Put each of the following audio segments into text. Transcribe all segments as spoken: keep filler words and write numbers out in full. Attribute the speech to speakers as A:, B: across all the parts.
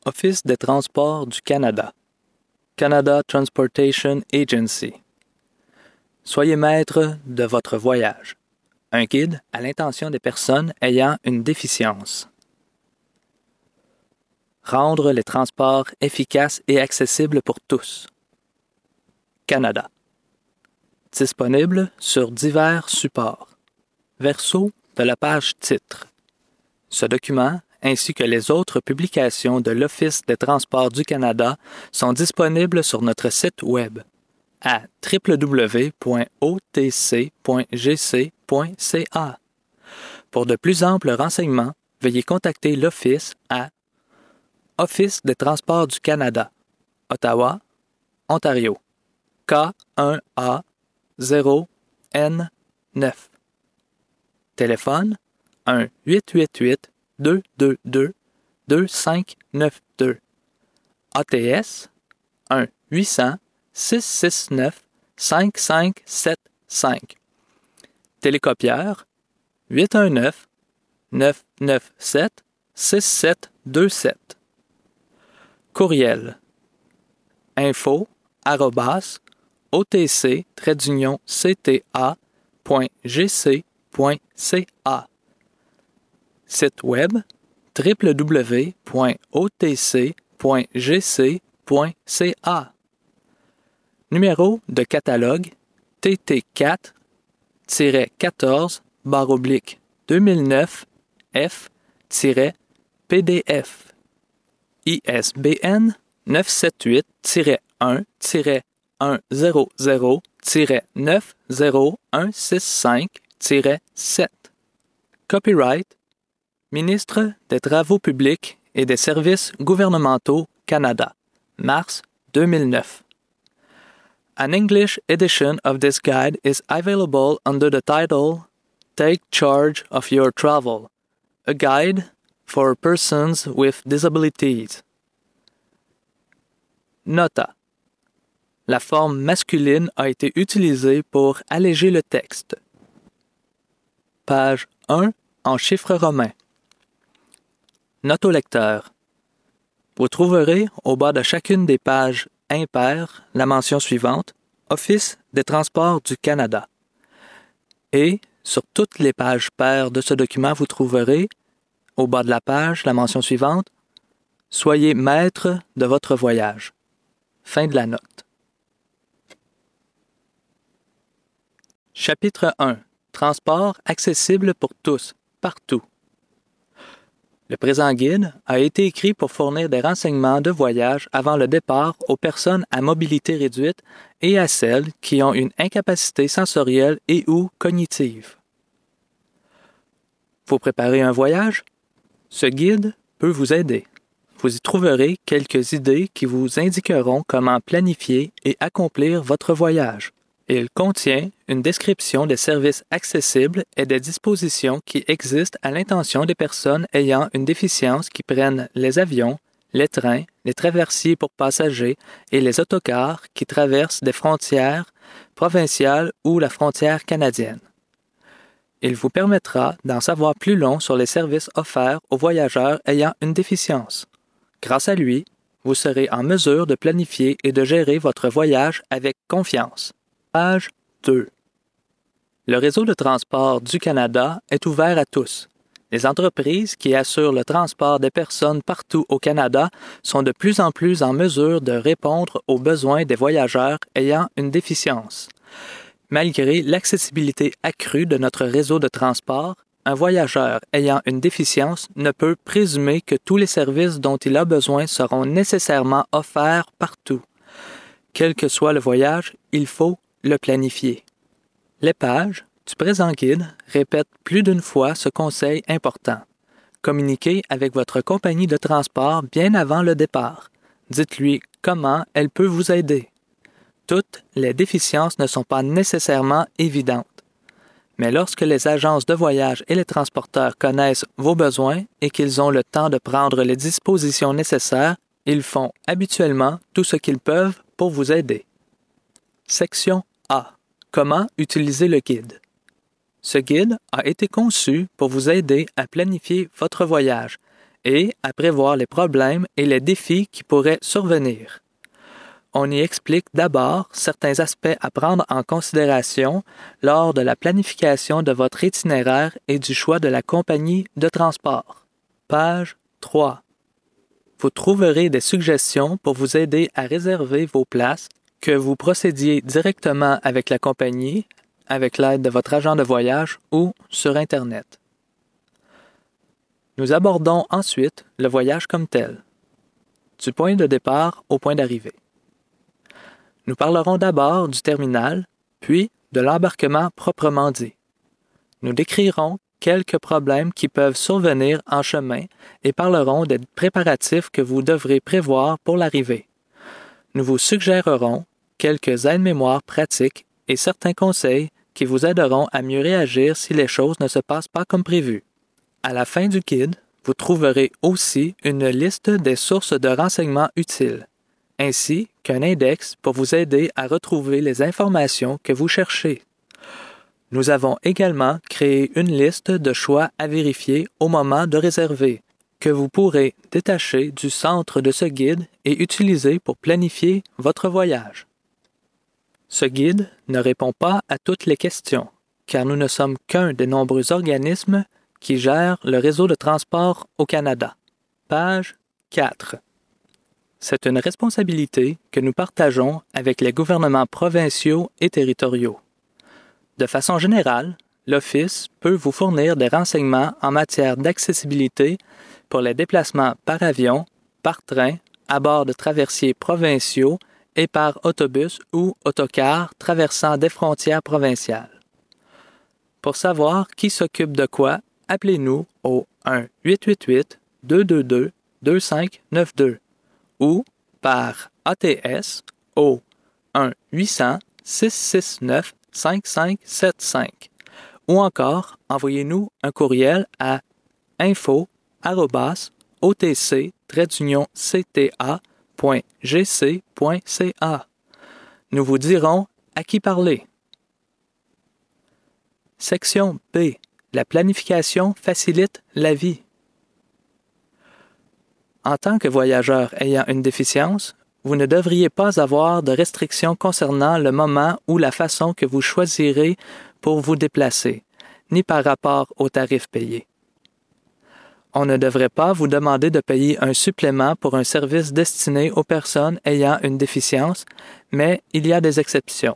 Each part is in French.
A: Office des transports du Canada. Canada Transportation Agency. Soyez maître de votre voyage. Un guide à l'intention des personnes ayant une déficience. Rendre les transports efficaces et accessibles pour tous. Canada. Disponible sur divers supports. Verso de la page titre. Ce document, ainsi que les autres publications de l'Office des transports du Canada, sont disponibles sur notre site web à w w w point o t c point g c point c a. Pour de plus amples renseignements, veuillez contacter l'Office à Office des transports du Canada, Ottawa, Ontario, K un A zéro N neuf. Téléphone un huit huit huit deux deux deux deux cinq neuf deux. A T S un huit cents six six neuf cinq cinq sept cinq. Télécopieur huit un neuf neuf neuf sept six sept deux sept. Courriel info arobase otc trait d'union cta point gc point ca. Site web w w w point o t c point g c point c a. Numéro de catalogue T T quatre quatorze barre oblique deux mille neuf F P D F. I S B N neuf sept huit un un zéro zéro neuf zéro un six cinq sept. Copyright Ministre des Travaux publics et des Services gouvernementaux Canada, mars deux mille neuf. An English edition of this guide is available under the title Take Charge of Your Travel, a guide for persons with disabilities. Nota. La forme masculine a été utilisée pour alléger le texte. Page un en chiffres romains. Note au lecteur. Vous trouverez au bas de chacune des pages impaires la mention suivante « Office des transports du Canada ». Et sur toutes les pages paires de ce document, vous trouverez au bas de la page la mention suivante « Soyez maître de votre voyage ». Fin de la note. Chapitre un. Transport accessible pour tous, partout. Le présent guide a été écrit pour fournir des renseignements de voyage avant le départ aux personnes à mobilité réduite et à celles qui ont une incapacité sensorielle et ou cognitive. Vous préparez un voyage? Ce guide peut vous aider. Vous y trouverez quelques idées qui vous indiqueront comment planifier et accomplir votre voyage. Il contient une description des services accessibles et des dispositions qui existent à l'intention des personnes ayant une déficience qui prennent les avions, les trains, les traversiers pour passagers et les autocars qui traversent des frontières provinciales ou la frontière canadienne. Il vous permettra d'en savoir plus long sur les services offerts aux voyageurs ayant une déficience. Grâce à lui, vous serez en mesure de planifier et de gérer votre voyage avec confiance. Page deux. Le réseau de transport du Canada est ouvert à tous. Les entreprises qui assurent le transport des personnes partout au Canada sont de plus en plus en mesure de répondre aux besoins des voyageurs ayant une déficience. Malgré l'accessibilité accrue de notre réseau de transport, un voyageur ayant une déficience ne peut présumer que tous les services dont il a besoin seront nécessairement offerts partout. Quel que soit le voyage, il faut le planifier. Les pages du présent guide répètent plus d'une fois ce conseil important. Communiquez avec votre compagnie de transport bien avant le départ. Dites-lui comment elle peut vous aider. Toutes les déficiences ne sont pas nécessairement évidentes. Mais lorsque les agences de voyage et les transporteurs connaissent vos besoins et qu'ils ont le temps de prendre les dispositions nécessaires, ils font habituellement tout ce qu'ils peuvent pour vous aider. Section A. Comment utiliser le guide? Ce guide a été conçu pour vous aider à planifier votre voyage et à prévoir les problèmes et les défis qui pourraient survenir. On y explique d'abord certains aspects à prendre en considération lors de la planification de votre itinéraire et du choix de la compagnie de transport. Page trois. Vous trouverez des suggestions pour vous aider à réserver vos places, que vous procédiez directement avec la compagnie, avec l'aide de votre agent de voyage ou sur Internet. Nous abordons ensuite le voyage comme tel, du point de départ au point d'arrivée. Nous parlerons d'abord du terminal, puis de l'embarquement proprement dit. Nous décrirons quelques problèmes qui peuvent survenir en chemin et parlerons des préparatifs que vous devrez prévoir pour l'arrivée. Nous vous suggérerons quelques aides-mémoires pratiques et certains conseils qui vous aideront à mieux réagir si les choses ne se passent pas comme prévu. À la fin du guide, vous trouverez aussi une liste des sources de renseignements utiles, ainsi qu'un index pour vous aider à retrouver les informations que vous cherchez. Nous avons également créé une liste de choix à vérifier au moment de réserver, que vous pourrez détacher du centre de ce guide et utiliser pour planifier votre voyage. Ce guide ne répond pas à toutes les questions, car nous ne sommes qu'un des nombreux organismes qui gèrent le réseau de transport au Canada. Page quatre. C'est une responsabilité que nous partageons avec les gouvernements provinciaux et territoriaux. De façon générale, l'Office peut vous fournir des renseignements en matière d'accessibilité pour les déplacements par avion, par train, à bord de traversiers provinciaux et par autobus ou autocar traversant des frontières provinciales. Pour savoir qui s'occupe de quoi, appelez-nous au un huit huit huit deux deux deux deux cinq neuf deux ou par A T S au un huit cents six six neuf cinq cinq sept cinq ou encore envoyez-nous un courriel à info arobase o t c trait c t a point g c point c a. Nous vous dirons à qui parler. Section B. La planification facilite la vie. En tant que voyageur ayant une déficience, vous ne devriez pas avoir de restrictions concernant le moment ou la façon que vous choisirez pour vous déplacer, ni par rapport aux tarifs payés. On ne devrait pas vous demander de payer un supplément pour un service destiné aux personnes ayant une déficience, mais il y a des exceptions.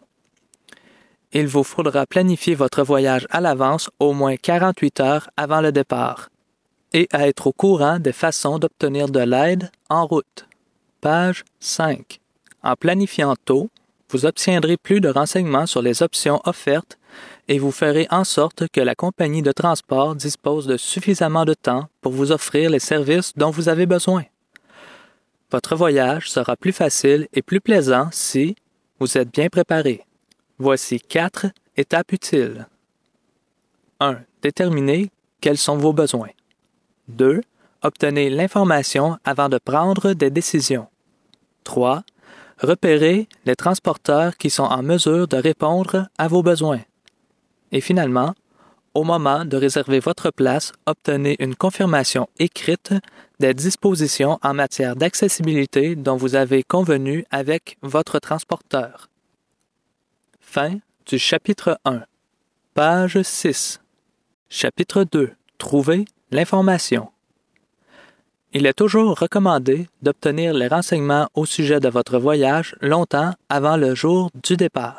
A: Il vous faudra planifier votre voyage à l'avance au moins quarante-huit heures avant le départ et à être au courant des façons d'obtenir de l'aide en route. Page cinq. En planifiant tôt, vous obtiendrez plus de renseignements sur les options offertes et vous ferez en sorte que la compagnie de transport dispose de suffisamment de temps pour vous offrir les services dont vous avez besoin. Votre voyage sera plus facile et plus plaisant si vous êtes bien préparé. Voici quatre étapes utiles. un. Déterminez quels sont vos besoins. deux. Obtenez l'information avant de prendre des décisions. trois. Repérez les transporteurs qui sont en mesure de répondre à vos besoins. Et finalement, au moment de réserver votre place, obtenez une confirmation écrite des dispositions en matière d'accessibilité dont vous avez convenu avec votre transporteur. Fin du chapitre un. Page six. Chapitre deux. Trouver l'information. Il est toujours recommandé d'obtenir les renseignements au sujet de votre voyage longtemps avant le jour du départ.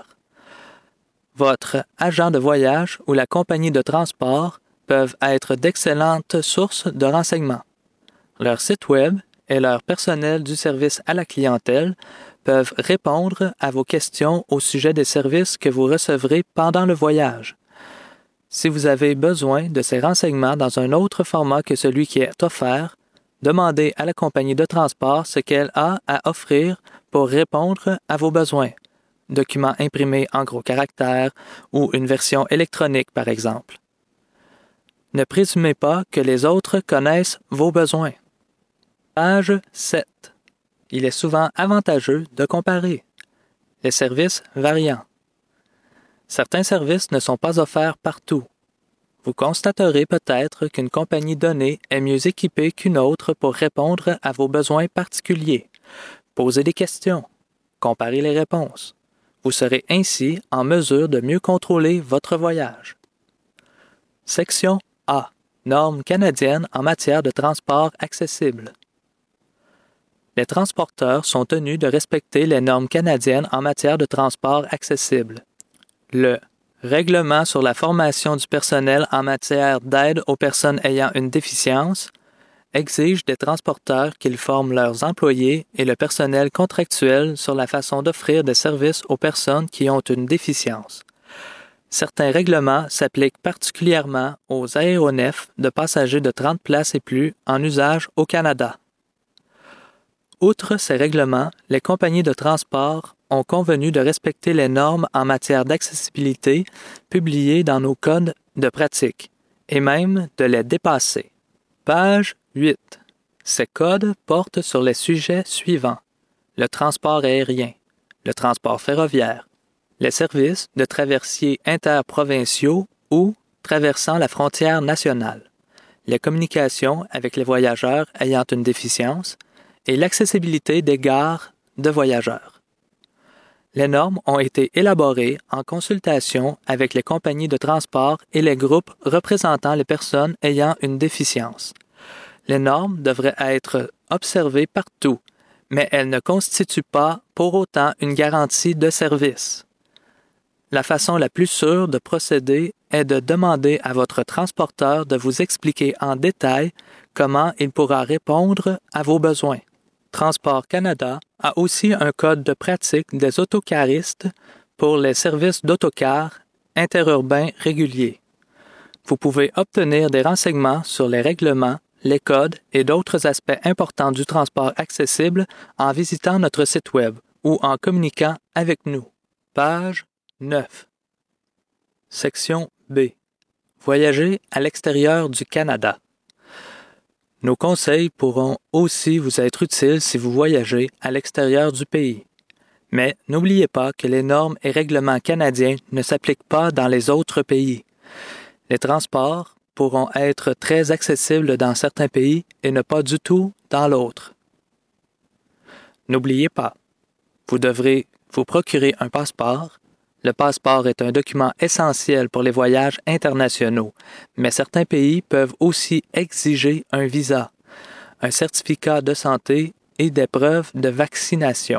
A: Votre agent de voyage ou la compagnie de transport peuvent être d'excellentes sources de renseignements. Leur site Web et leur personnel du service à la clientèle peuvent répondre à vos questions au sujet des services que vous recevrez pendant le voyage. Si vous avez besoin de ces renseignements dans un autre format que celui qui est offert, demandez à la compagnie de transport ce qu'elle a à offrir pour répondre à vos besoins. Documents imprimés en gros caractères ou une version électronique, par exemple. Ne présumez pas que les autres connaissent vos besoins. Page sept. Il est souvent avantageux de comparer. Les services variants. Certains services ne sont pas offerts partout. Vous constaterez peut-être qu'une compagnie donnée est mieux équipée qu'une autre pour répondre à vos besoins particuliers. Posez des questions. Comparez les réponses. Vous serez ainsi en mesure de mieux contrôler votre voyage. Section A. Normes canadiennes en matière de transport accessible. Les transporteurs sont tenus de respecter les normes canadiennes en matière de transport accessible. Le Règlement sur la formation du personnel en matière d'aide aux personnes ayant une déficience exige des transporteurs qu'ils forment leurs employés et le personnel contractuel sur la façon d'offrir des services aux personnes qui ont une déficience. Certains règlements s'appliquent particulièrement aux aéronefs de passagers de trente places et plus en usage au Canada. Outre ces règlements, les compagnies de transport ont convenu de respecter les normes en matière d'accessibilité publiées dans nos codes de pratique, et même de les dépasser. Page huit. Ces codes portent sur les sujets suivants: le transport aérien, le transport ferroviaire, les services de traversiers interprovinciaux ou traversant la frontière nationale, les communications avec les voyageurs ayant une déficience et l'accessibilité des gares de voyageurs. Les normes ont été élaborées en consultation avec les compagnies de transport et les groupes représentant les personnes ayant une déficience. Les normes devraient être observées partout, mais elles ne constituent pas pour autant une garantie de service. La façon la plus sûre de procéder est de demander à votre transporteur de vous expliquer en détail comment il pourra répondre à vos besoins. Transport Canada a aussi un code de pratique des autocaristes pour les services d'autocars interurbains réguliers. Vous pouvez obtenir des renseignements sur les règlements, les codes et d'autres aspects importants du transport accessible en visitant notre site Web ou en communiquant avec nous. Page neuf. Section B. Voyager à l'extérieur du Canada. Nos conseils pourront aussi vous être utiles si vous voyagez à l'extérieur du pays. Mais n'oubliez pas que les normes et règlements canadiens ne s'appliquent pas dans les autres pays. Les transports pourront être très accessibles dans certains pays et ne pas du tout dans l'autre. N'oubliez pas, vous devrez vous procurer un passeport. Le passeport est un document essentiel pour les voyages internationaux, mais certains pays peuvent aussi exiger un visa, un certificat de santé et des preuves de vaccination.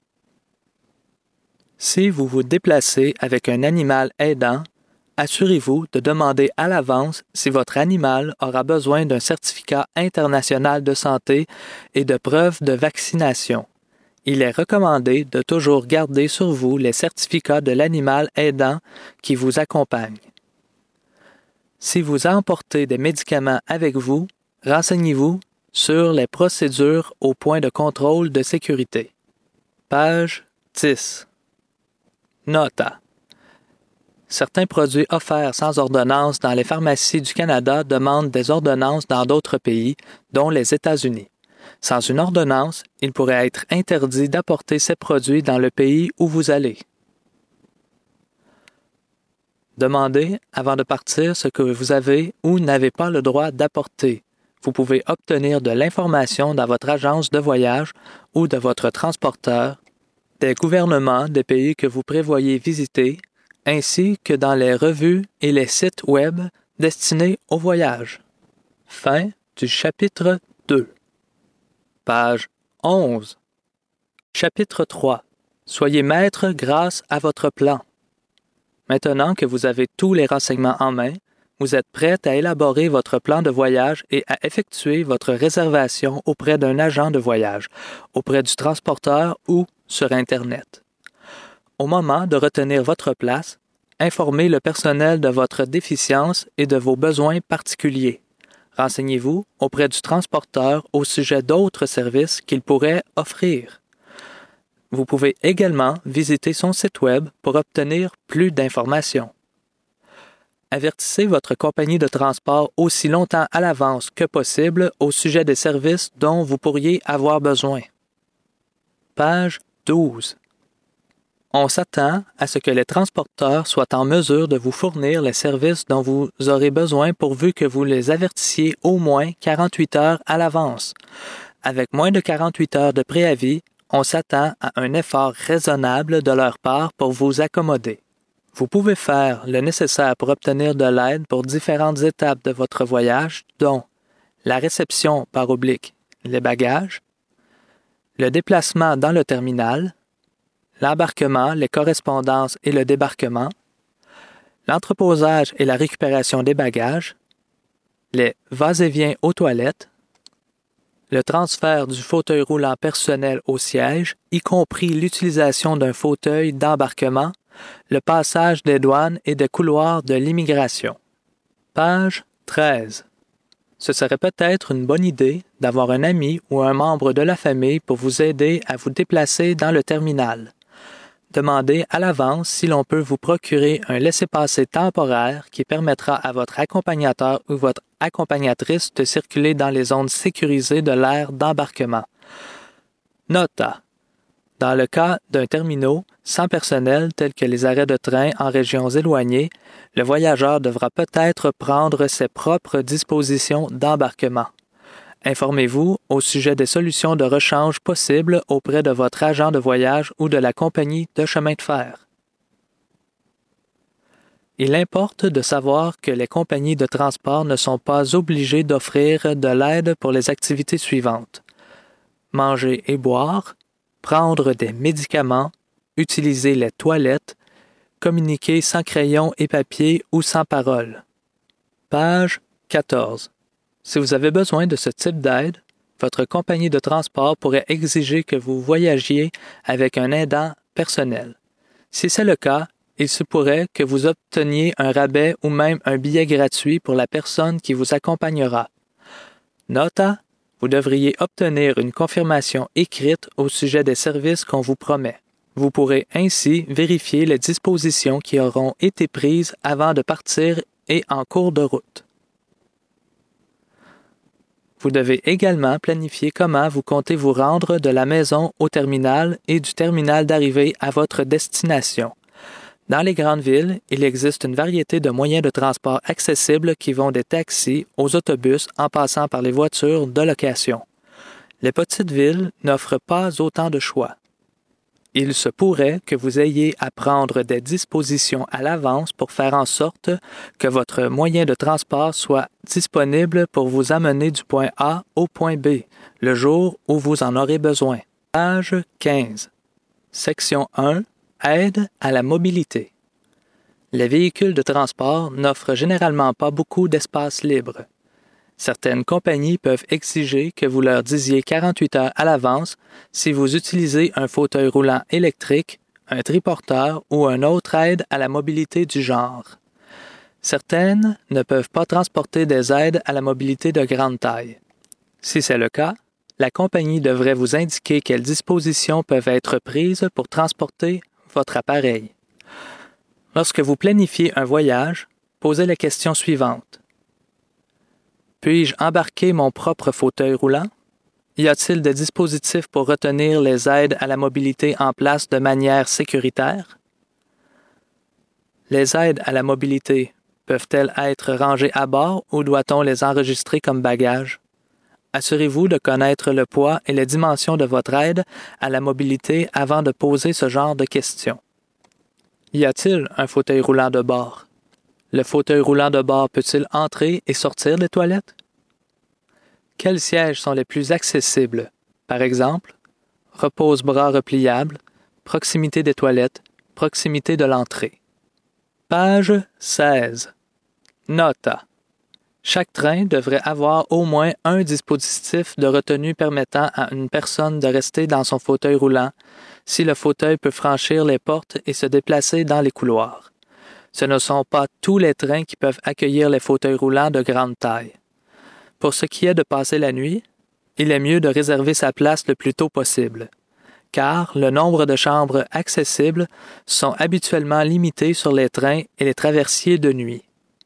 A: Si vous vous déplacez avec un animal aidant, assurez-vous de demander à l'avance si votre animal aura besoin d'un certificat international de santé et de preuves de vaccination. Il est recommandé de toujours garder sur vous les certificats de l'animal aidant qui vous accompagne. Si vous emportez des médicaments avec vous, renseignez-vous sur les procédures au point de contrôle de sécurité. Page dix. Nota. Certains produits offerts sans ordonnance dans les pharmacies du Canada demandent des ordonnances dans d'autres pays, dont les États-Unis. Sans une ordonnance, il pourrait être interdit d'apporter ces produits dans le pays où vous allez. Demandez, avant de partir, ce que vous avez ou n'avez pas le droit d'apporter. Vous pouvez obtenir de l'information dans votre agence de voyage ou de votre transporteur, des gouvernements des pays que vous prévoyez visiter, ainsi que dans les revues et les sites Web destinés au voyage. Fin du chapitre deux. Page onze. Chapitre trois. Soyez maître grâce à votre plan. Maintenant que vous avez tous les renseignements en main, vous êtes prêt à élaborer votre plan de voyage et à effectuer votre réservation auprès d'un agent de voyage, auprès du transporteur ou sur Internet. Au moment de retenir votre place, informez le personnel de votre déficience et de vos besoins particuliers. Renseignez-vous auprès du transporteur au sujet d'autres services qu'il pourrait offrir. Vous pouvez également visiter son site Web pour obtenir plus d'informations. Avertissez votre compagnie de transport aussi longtemps à l'avance que possible au sujet des services dont vous pourriez avoir besoin. Page douze. On s'attend à ce que les transporteurs soient en mesure de vous fournir les services dont vous aurez besoin pourvu que vous les avertissiez au moins quarante-huit heures à l'avance. Avec moins de quarante-huit heures de préavis, on s'attend à un effort raisonnable de leur part pour vous accommoder. Vous pouvez faire le nécessaire pour obtenir de l'aide pour différentes étapes de votre voyage, dont la réception par oblique, les bagages, le déplacement dans le terminal, l'embarquement, les correspondances et le débarquement, l'entreposage et la récupération des bagages, les va-et-vient aux toilettes, le transfert du fauteuil roulant personnel au siège, y compris l'utilisation d'un fauteuil d'embarquement, le passage des douanes et des couloirs de l'immigration. Page treize. Ce serait peut-être une bonne idée d'avoir un ami ou un membre de la famille pour vous aider à vous déplacer dans le terminal. Demandez à l'avance si l'on peut vous procurer un laissez-passer temporaire qui permettra à votre accompagnateur ou votre accompagnatrice de circuler dans les zones sécurisées de l'aire d'embarquement. Nota. Dans le cas d'un terminal sans personnel tel que les arrêts de train en régions éloignées, le voyageur devra peut-être prendre ses propres dispositions d'embarquement. Informez-vous au sujet des solutions de rechange possibles auprès de votre agent de voyage ou de la compagnie de chemin de fer. Il importe de savoir que les compagnies de transport ne sont pas obligées d'offrir de l'aide pour les activités suivantes: manger et boire, prendre des médicaments, utiliser les toilettes, communiquer sans crayon et papier ou sans parole. Page quatorze. Si vous avez besoin de ce type d'aide, votre compagnie de transport pourrait exiger que vous voyagiez avec un aidant personnel. Si c'est le cas, il se pourrait que vous obteniez un rabais ou même un billet gratuit pour la personne qui vous accompagnera. Nota, vous devriez obtenir une confirmation écrite au sujet des services qu'on vous promet. Vous pourrez ainsi vérifier les dispositions qui auront été prises avant de partir et en cours de route. Vous devez également planifier comment vous comptez vous rendre de la maison au terminal et du terminal d'arrivée à votre destination. Dans les grandes villes, il existe une variété de moyens de transport accessibles qui vont des taxis aux autobus en passant par les voitures de location. Les petites villes n'offrent pas autant de choix. Il se pourrait que vous ayez à prendre des dispositions à l'avance pour faire en sorte que votre moyen de transport soit disponible pour vous amener du point A au point B, le jour où vous en aurez besoin. Page quinze. Section un. Aide à la mobilité. Les véhicules de transport n'offrent généralement pas beaucoup d'espace libre. Certaines compagnies peuvent exiger que vous leur disiez quarante-huit heures à l'avance si vous utilisez un fauteuil roulant électrique, un triporteur ou une autre aide à la mobilité du genre. Certaines ne peuvent pas transporter des aides à la mobilité de grande taille. Si c'est le cas, la compagnie devrait vous indiquer quelles dispositions peuvent être prises pour transporter votre appareil. Lorsque vous planifiez un voyage, posez la question suivante. Puis-je embarquer mon propre fauteuil roulant? Y a-t-il des dispositifs pour retenir les aides à la mobilité en place de manière sécuritaire? Les aides à la mobilité peuvent-elles être rangées à bord ou doit-on les enregistrer comme bagages? Assurez-vous de connaître le poids et les dimensions de votre aide à la mobilité avant de poser ce genre de questions. Y a-t-il un fauteuil roulant de bord? Le fauteuil roulant de bord peut-il entrer et sortir des toilettes? Quels sièges sont les plus accessibles? Par exemple, repose-bras repliable, proximité des toilettes, proximité de l'entrée. Page seize. Nota. Chaque train devrait avoir au moins un dispositif de retenue permettant à une personne de rester dans son fauteuil roulant si le fauteuil peut franchir les portes et se déplacer dans les couloirs. Ce ne sont pas tous les trains qui peuvent accueillir les fauteuils roulants de grande taille. Pour ce qui est de passer la nuit, il est mieux de réserver sa place le plus tôt possible, car le nombre de chambres accessibles sont habituellement limités sur les trains et les traversiers de nuit.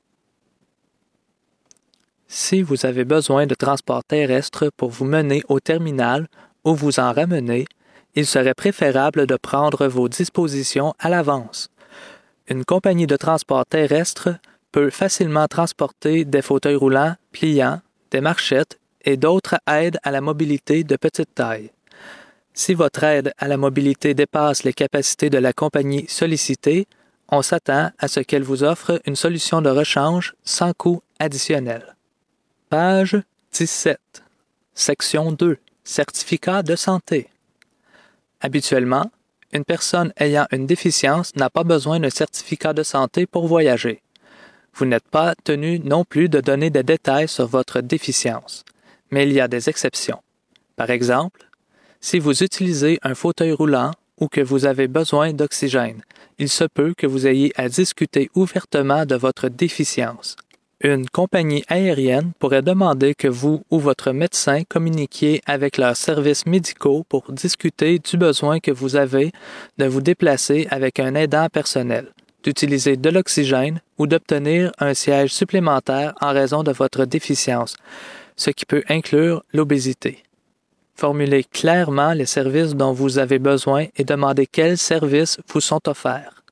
A: Si vous avez besoin de transport terrestre pour vous mener au terminal ou vous en ramener, il serait préférable de prendre vos dispositions à l'avance. Une compagnie de transport terrestre peut facilement transporter des fauteuils roulants, pliants, des marchettes et d'autres aides à la mobilité de petite taille. Si votre aide à la mobilité dépasse les capacités de la compagnie sollicitée, on s'attend à ce qu'elle vous offre une solution de rechange sans coût additionnel. Page dix-sept. Section deux. Certificat de santé. Habituellement, une personne ayant une déficience n'a pas besoin d'un certificat de santé pour voyager. Vous n'êtes pas tenu non plus de donner des détails sur votre déficience, mais il y a des exceptions. Par exemple, si vous utilisez un fauteuil roulant ou que vous avez besoin d'oxygène, il se peut que vous ayez à discuter ouvertement de votre déficience. Une compagnie aérienne pourrait demander que vous ou votre médecin communiquiez avec leurs services médicaux pour discuter du besoin que vous avez de vous déplacer avec un aidant personnel, d'utiliser de l'oxygène ou d'obtenir un siège supplémentaire en raison de votre déficience, ce qui peut inclure l'obésité. Formulez clairement les services dont vous avez besoin et demandez quels services vous sont offerts.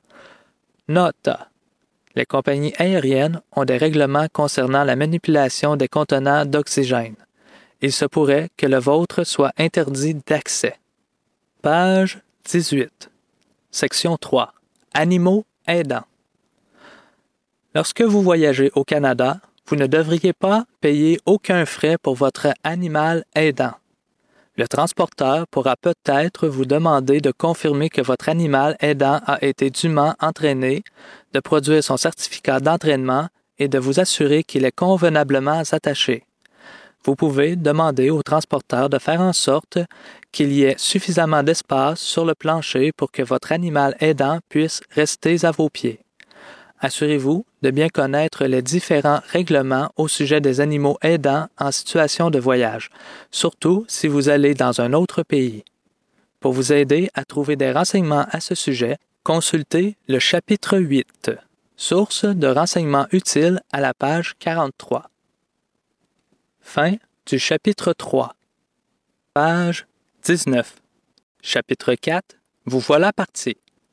A: Note. Les compagnies aériennes ont des règlements concernant la manipulation des contenants d'oxygène. Il se pourrait que le vôtre soit interdit d'accès. Page dix-huit. Section trois. Animaux aidants. Lorsque vous voyagez au Canada, vous ne devriez pas payer aucun frais pour votre animal aidant. Le transporteur pourra peut-être vous demander de confirmer que votre animal aidant a été dûment entraîné, de produire son certificat d'entraînement et de vous assurer qu'il est convenablement attaché. Vous pouvez demander au transporteur de faire en sorte qu'il y ait suffisamment d'espace sur le plancher pour que votre animal aidant puisse rester à vos pieds. Assurez-vous de bien connaître les différents règlements au sujet des animaux aidants en situation de voyage, surtout si vous allez dans un autre pays. Pour vous aider à trouver des renseignements à ce sujet, consultez le chapitre huit, source de renseignements utiles à la page quarante-trois. Fin du chapitre trois. Page dix-neuf. Chapitre quatre. Vous voilà parti.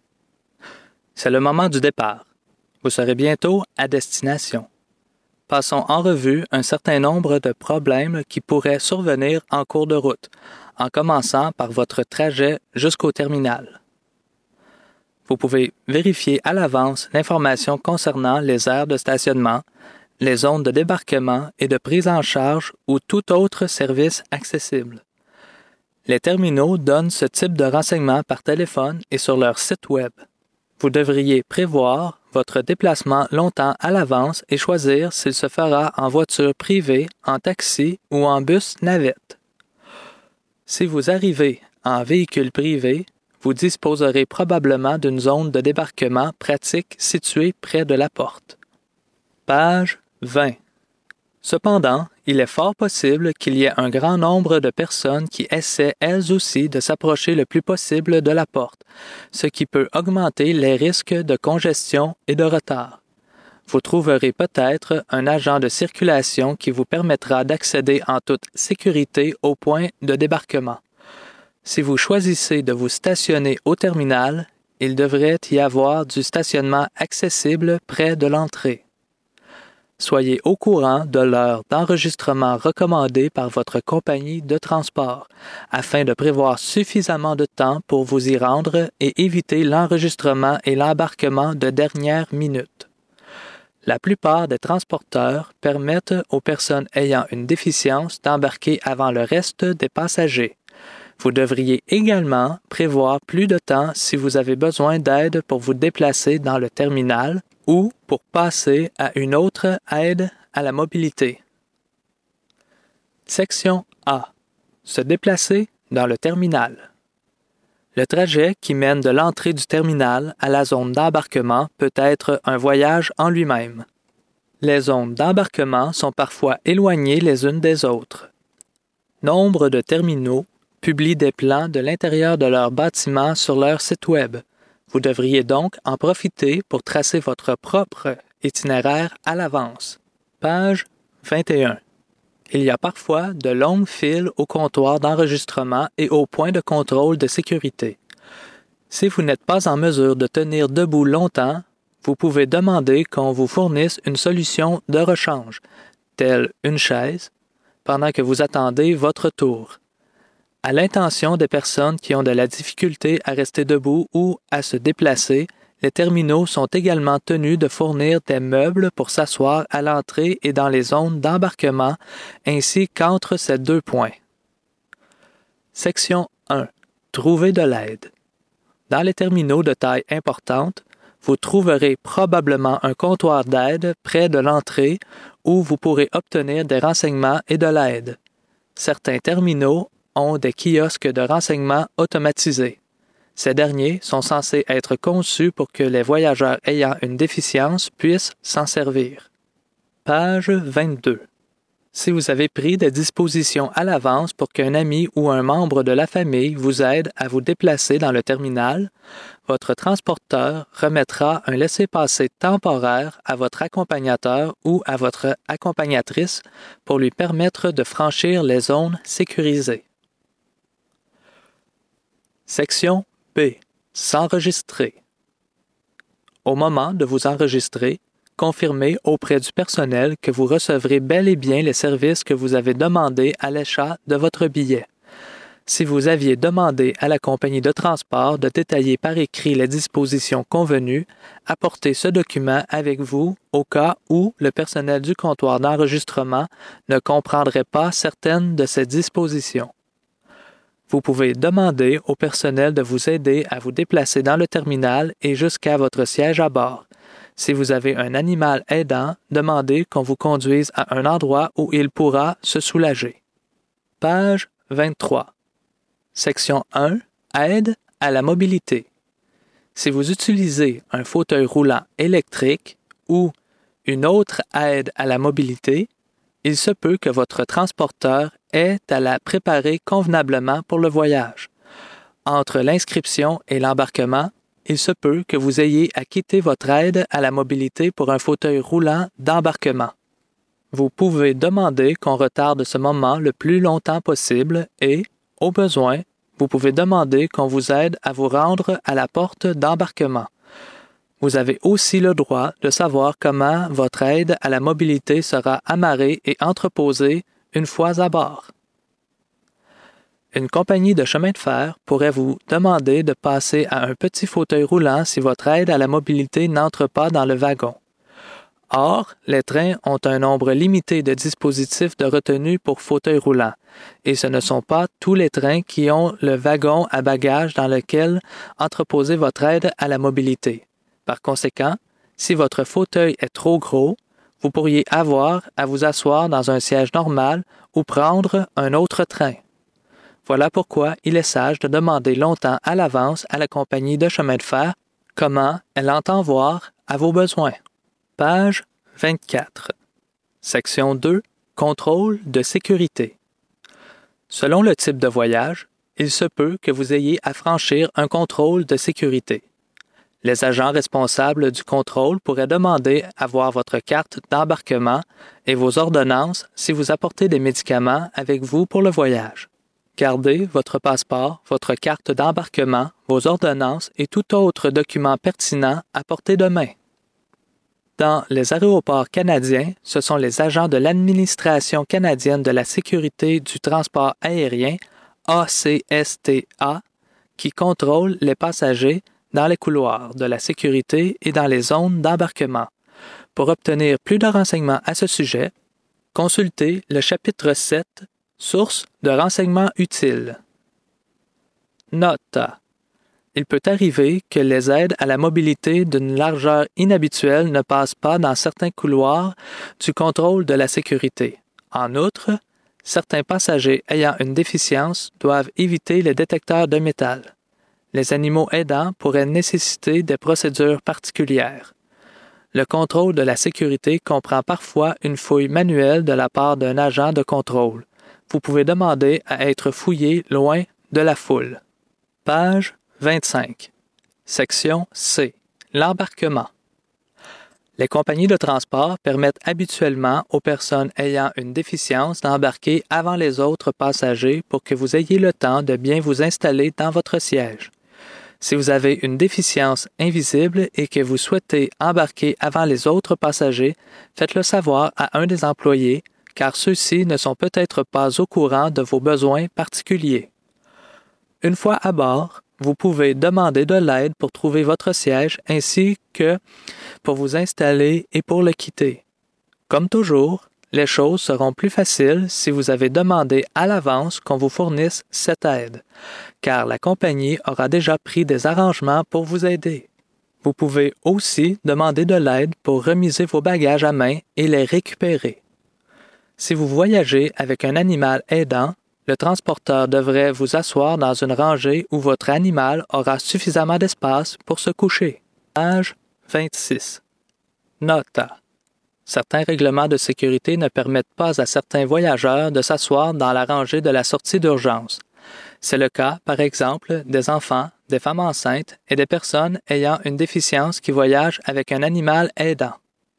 A: C'est le moment du départ. Vous serez bientôt à destination. Passons en revue un certain nombre de problèmes qui pourraient survenir en cours de route, en commençant par votre trajet jusqu'au terminal. Vous pouvez vérifier à l'avance l'information concernant les aires de stationnement, les zones de débarquement et de prise en charge ou tout autre service accessible. Les terminaux donnent ce type de renseignements par téléphone et sur leur site Web. Vous devriez prévoir votre déplacement longtemps à l'avance et choisir s'il se fera en voiture privée, en taxi ou en bus navette. Si vous arrivez en véhicule privé, vous disposerez probablement d'une zone de débarquement pratique située près de la porte. Page vingt. Cependant, il est fort possible qu'il y ait un grand nombre de personnes qui essaient elles aussi de s'approcher le plus possible de la porte, ce qui peut augmenter les risques de congestion et de retard. Vous trouverez peut-être un agent de circulation qui vous permettra d'accéder en toute sécurité au point de débarquement. Si vous choisissez de vous stationner au terminal, il devrait y avoir du stationnement accessible près de l'entrée. Soyez au courant de l'heure d'enregistrement recommandée par votre compagnie de transport, afin de prévoir suffisamment de temps pour vous y rendre et éviter l'enregistrement et l'embarquement de dernière minute. La plupart des transporteurs permettent aux personnes ayant une déficience d'embarquer avant le reste des passagers. Vous devriez également prévoir plus de temps si vous avez besoin d'aide pour vous déplacer dans le terminal ou pour passer à une autre aide à la mobilité. Section A. Se déplacer dans le terminal. Le trajet qui mène de l'entrée du terminal à la zone d'embarquement peut être un voyage en lui-même. Les zones d'embarquement sont parfois éloignées les unes des autres. Nombre de terminaux publient des plans de l'intérieur de leur bâtiment sur leur site Web. Vous devriez donc en profiter pour tracer votre propre itinéraire à l'avance. Page vingt et un. Il y a parfois de longues files au comptoir d'enregistrement et au point de contrôle de sécurité. Si vous n'êtes pas en mesure de tenir debout longtemps, vous pouvez demander qu'on vous fournisse une solution de rechange, telle une chaise, pendant que vous attendez votre tour. À l'intention des personnes qui ont de la difficulté à rester debout ou à se déplacer, les terminaux sont également tenus de fournir des meubles pour s'asseoir à l'entrée et dans les zones d'embarquement, ainsi qu'entre ces deux points. Section un. Trouver de l'aide. Dans les terminaux de taille importante, vous trouverez probablement un comptoir d'aide près de l'entrée où vous pourrez obtenir des renseignements et de l'aide. Certains terminaux ont des kiosques de renseignements automatisés. Ces derniers sont censés être conçus pour que les voyageurs ayant une déficience puissent s'en servir. Page vingt-deux. Si vous avez pris des dispositions à l'avance pour qu'un ami ou un membre de la famille vous aide à vous déplacer dans le terminal, votre transporteur remettra un laissez-passer temporaire à votre accompagnateur ou à votre accompagnatrice pour lui permettre de franchir les zones sécurisées. Section B. S'enregistrer. Au moment de vous enregistrer, confirmez auprès du personnel que vous recevrez bel et bien les services que vous avez demandés à l'achat de votre billet. Si vous aviez demandé à la compagnie de transport de détailler par écrit les dispositions convenues, apportez ce document avec vous au cas où le personnel du comptoir d'enregistrement ne comprendrait pas certaines de ces dispositions. Vous pouvez demander au personnel de vous aider à vous déplacer dans le terminal et jusqu'à votre siège à bord. Si vous avez un animal aidant, demandez qu'on vous conduise à un endroit où il pourra se soulager. Page vingt-trois. Section un. Aide à la mobilité. Si vous utilisez un fauteuil roulant électrique ou une autre aide à la mobilité, il se peut que votre transporteur ait à la préparer convenablement pour le voyage. Entre l'inscription et l'embarquement, il se peut que vous ayez à quitter votre aide à la mobilité pour un fauteuil roulant d'embarquement. Vous pouvez demander qu'on retarde ce moment le plus longtemps possible et, au besoin, vous pouvez demander qu'on vous aide à vous rendre à la porte d'embarquement. Vous avez aussi le droit de savoir comment votre aide à la mobilité sera amarrée et entreposée une fois à bord. Une compagnie de chemin de fer pourrait vous demander de passer à un petit fauteuil roulant si votre aide à la mobilité n'entre pas dans le wagon. Or, les trains ont un nombre limité de dispositifs de retenue pour fauteuil roulant, et ce ne sont pas tous les trains qui ont le wagon à bagages dans lequel entreposer votre aide à la mobilité. Par conséquent, si votre fauteuil est trop gros, vous pourriez avoir à vous asseoir dans un siège normal ou prendre un autre train. Voilà pourquoi il est sage de demander longtemps à l'avance à la compagnie de chemin de fer comment elle entend voir à vos besoins. Page vingt-quatre. Section deux. Contrôle de sécurité. Selon le type de voyage, il se peut que vous ayez à franchir un contrôle de sécurité. Les agents responsables du contrôle pourraient demander à voir votre carte d'embarquement et vos ordonnances si vous apportez des médicaments avec vous pour le voyage. Gardez votre passeport, votre carte d'embarquement, vos ordonnances et tout autre document pertinent à portée de main. Dans les aéroports canadiens, ce sont les agents de l'Administration canadienne de la sécurité du transport aérien, A C S T A, qui contrôlent les passagers dans les couloirs de la sécurité et dans les zones d'embarquement. Pour obtenir plus de renseignements à ce sujet, consultez le chapitre sept, Sources de renseignements utiles. Note. Il peut arriver que les aides à la mobilité d'une largeur inhabituelle ne passent pas dans certains couloirs du contrôle de la sécurité. En outre, certains passagers ayant une déficience doivent éviter les détecteurs de métal. Les animaux aidants pourraient nécessiter des procédures particulières. Le contrôle de la sécurité comprend parfois une fouille manuelle de la part d'un agent de contrôle. Vous pouvez demander à être fouillé loin de la foule. Page vingt-cinq. Section C. L'embarquement. Les compagnies de transport permettent habituellement aux personnes ayant une déficience d'embarquer avant les autres passagers pour que vous ayez le temps de bien vous installer dans votre siège. Si vous avez une déficience invisible et que vous souhaitez embarquer avant les autres passagers, faites-le savoir à un des employés, car ceux-ci ne sont peut-être pas au courant de vos besoins particuliers. Une fois à bord, vous pouvez demander de l'aide pour trouver votre siège ainsi que pour vous installer et pour le quitter. Comme toujours, les choses seront plus faciles si vous avez demandé à l'avance qu'on vous fournisse cette aide, car la compagnie aura déjà pris des arrangements pour vous aider. Vous pouvez aussi demander de l'aide pour remiser vos bagages à main et les récupérer. Si vous voyagez avec un animal aidant, le transporteur devrait vous asseoir dans une rangée où votre animal aura suffisamment d'espace pour se coucher. Page vingt-six. Nota. Certains règlements de sécurité ne permettent pas à certains voyageurs de s'asseoir dans la rangée de la sortie d'urgence. C'est le cas, par exemple, des enfants, des femmes enceintes et des personnes ayant une déficience qui voyagent avec un animal aidant.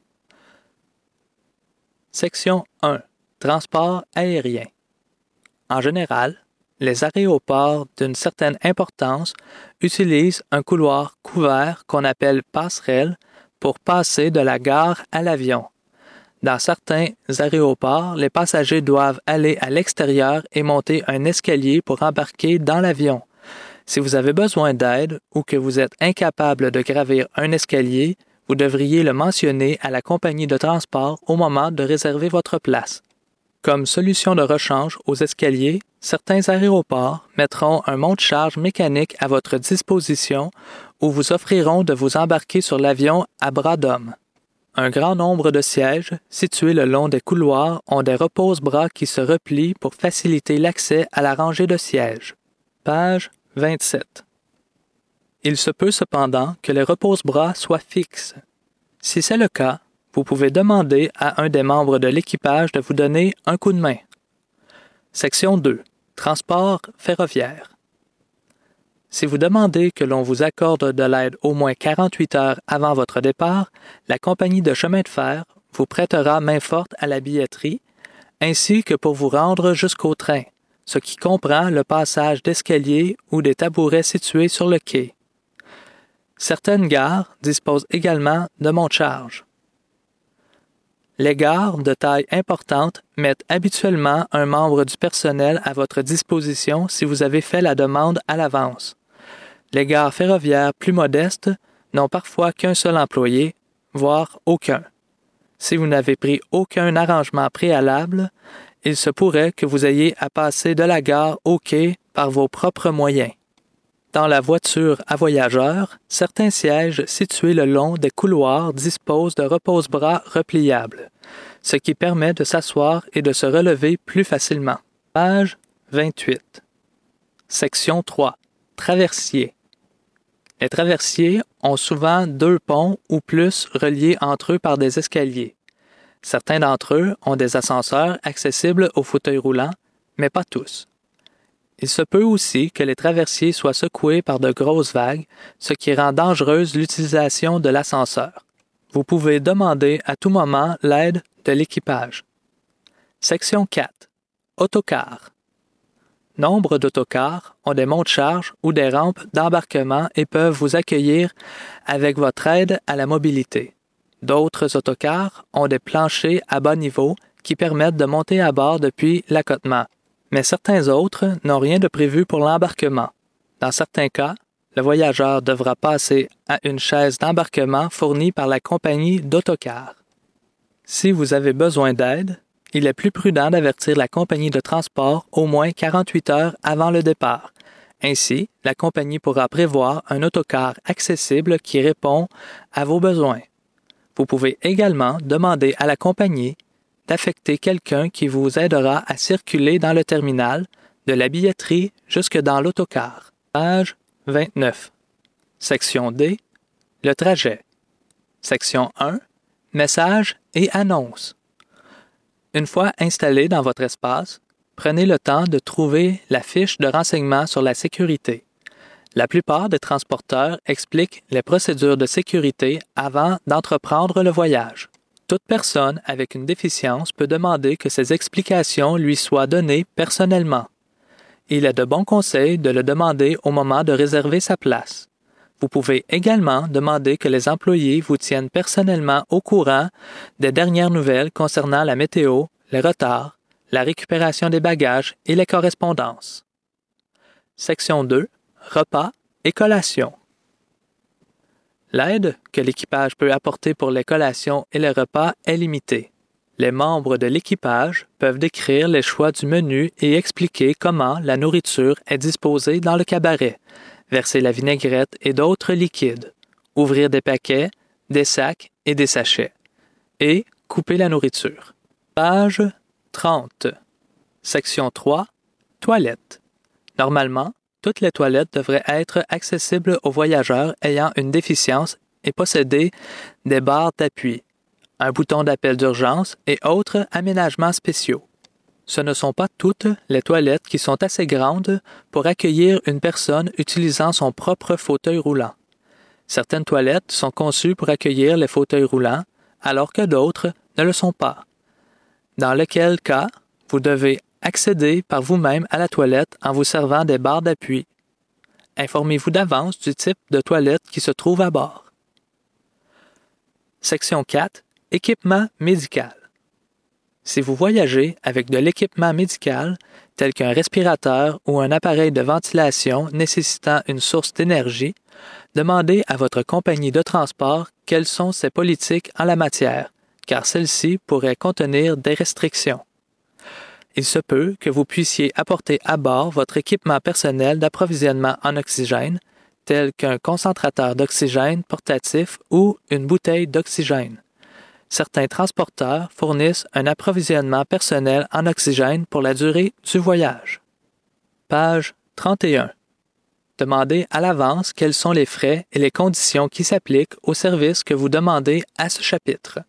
A: Section un. Transport aérien. En général, les aéroports d'une certaine importance utilisent un couloir couvert qu'on appelle passerelle pour passer de la gare à l'avion. Dans certains aéroports, les passagers doivent aller à l'extérieur et monter un escalier pour embarquer dans l'avion. Si vous avez besoin d'aide ou que vous êtes incapable de gravir un escalier, vous devriez le mentionner à la compagnie de transport au moment de réserver votre place. Comme solution de rechange aux escaliers, certains aéroports mettront un monte-charge mécanique à votre disposition ou vous offriront de vous embarquer sur l'avion à bras d'homme. Un grand nombre de sièges situés le long des couloirs ont des repose-bras qui se replient pour faciliter l'accès à la rangée de sièges. Page vingt-sept. Il se peut cependant que les repose-bras soient fixes. Si c'est le cas, vous pouvez demander à un des membres de l'équipage de vous donner un coup de main. Section deux. Transport ferroviaire. Si vous demandez que l'on vous accorde de l'aide au moins quarante-huit heures avant votre départ, la compagnie de chemin de fer vous prêtera main forte à la billetterie, ainsi que pour vous rendre jusqu'au train, ce qui comprend le passage d'escaliers ou des tabourets situés sur le quai. Certaines gares disposent également de monte-charge. Les gares de taille importante mettent habituellement un membre du personnel à votre disposition si vous avez fait la demande à l'avance. Les gares ferroviaires plus modestes n'ont parfois qu'un seul employé, voire aucun. Si vous n'avez pris aucun arrangement préalable, il se pourrait que vous ayez à passer de la gare au quai par vos propres moyens. Dans la voiture à voyageurs, certains sièges situés le long des couloirs disposent de repose-bras repliables, ce qui permet de s'asseoir et de se relever plus facilement. Page vingt-huit. Section trois. Traversiers. Les traversiers ont souvent deux ponts ou plus reliés entre eux par des escaliers. Certains d'entre eux ont des ascenseurs accessibles aux fauteuils roulants, mais pas tous. Il se peut aussi que les traversiers soient secoués par de grosses vagues, ce qui rend dangereuse l'utilisation de l'ascenseur. Vous pouvez demander à tout moment l'aide de l'équipage. Section quatre. Autocars. Nombre d'autocars ont des monte-charges ou des rampes d'embarquement et peuvent vous accueillir avec votre aide à la mobilité. D'autres autocars ont des planchers à bas niveau qui permettent de monter à bord depuis l'accotement. Mais certains autres n'ont rien de prévu pour l'embarquement. Dans certains cas, le voyageur devra passer à une chaise d'embarquement fournie par la compagnie d'autocars. Si vous avez besoin d'aide, il est plus prudent d'avertir la compagnie de transport au moins quarante-huit heures avant le départ. Ainsi, la compagnie pourra prévoir un autocar accessible qui répond à vos besoins. Vous pouvez également demander à la compagnie d'affecter quelqu'un qui vous aidera à circuler dans le terminal, de la billetterie jusque dans l'autocar. Page vingt-neuf. Section D. Le trajet. Section un. Messages et annonces. Une fois installé dans votre espace, prenez le temps de trouver la fiche de renseignement sur la sécurité. La plupart des transporteurs expliquent les procédures de sécurité avant d'entreprendre le voyage. Toute personne avec une déficience peut demander que ces explications lui soient données personnellement. Il est de bon conseil de le demander au moment de réserver sa place. Vous pouvez également demander que les employés vous tiennent personnellement au courant des dernières nouvelles concernant la météo, les retards, la récupération des bagages et les correspondances. Section deux. Repas et collations. L'aide que l'équipage peut apporter pour les collations et les repas est limitée. Les membres de l'équipage peuvent décrire les choix du menu et expliquer comment la nourriture est disposée dans le cabaret, verser la vinaigrette et d'autres liquides, ouvrir des paquets, des sacs et des sachets, et couper la nourriture. Page trente. Section trois. Toilettes. Normalement, toutes les toilettes devraient être accessibles aux voyageurs ayant une déficience et posséder des barres d'appui, un bouton d'appel d'urgence et autres aménagements spéciaux. Ce ne sont pas toutes les toilettes qui sont assez grandes pour accueillir une personne utilisant son propre fauteuil roulant. Certaines toilettes sont conçues pour accueillir les fauteuils roulants, alors que d'autres ne le sont pas. Dans lequel cas, vous devez accéder par vous-même à la toilette en vous servant des barres d'appui. Informez-vous d'avance du type de toilette qui se trouve à bord. Section quatre. Équipement médical. Si vous voyagez avec de l'équipement médical, tel qu'un respirateur ou un appareil de ventilation nécessitant une source d'énergie, demandez à votre compagnie de transport quelles sont ses politiques en la matière, car celles-ci pourraient contenir des restrictions. Il se peut que vous puissiez apporter à bord votre équipement personnel d'approvisionnement en oxygène, tel qu'un concentrateur d'oxygène portatif ou une bouteille d'oxygène. Certains transporteurs fournissent un approvisionnement personnel en oxygène pour la durée du voyage. Page trente et un. Demandez à l'avance quels sont les frais et les conditions qui s'appliquent au service que vous demandez à ce chapitre.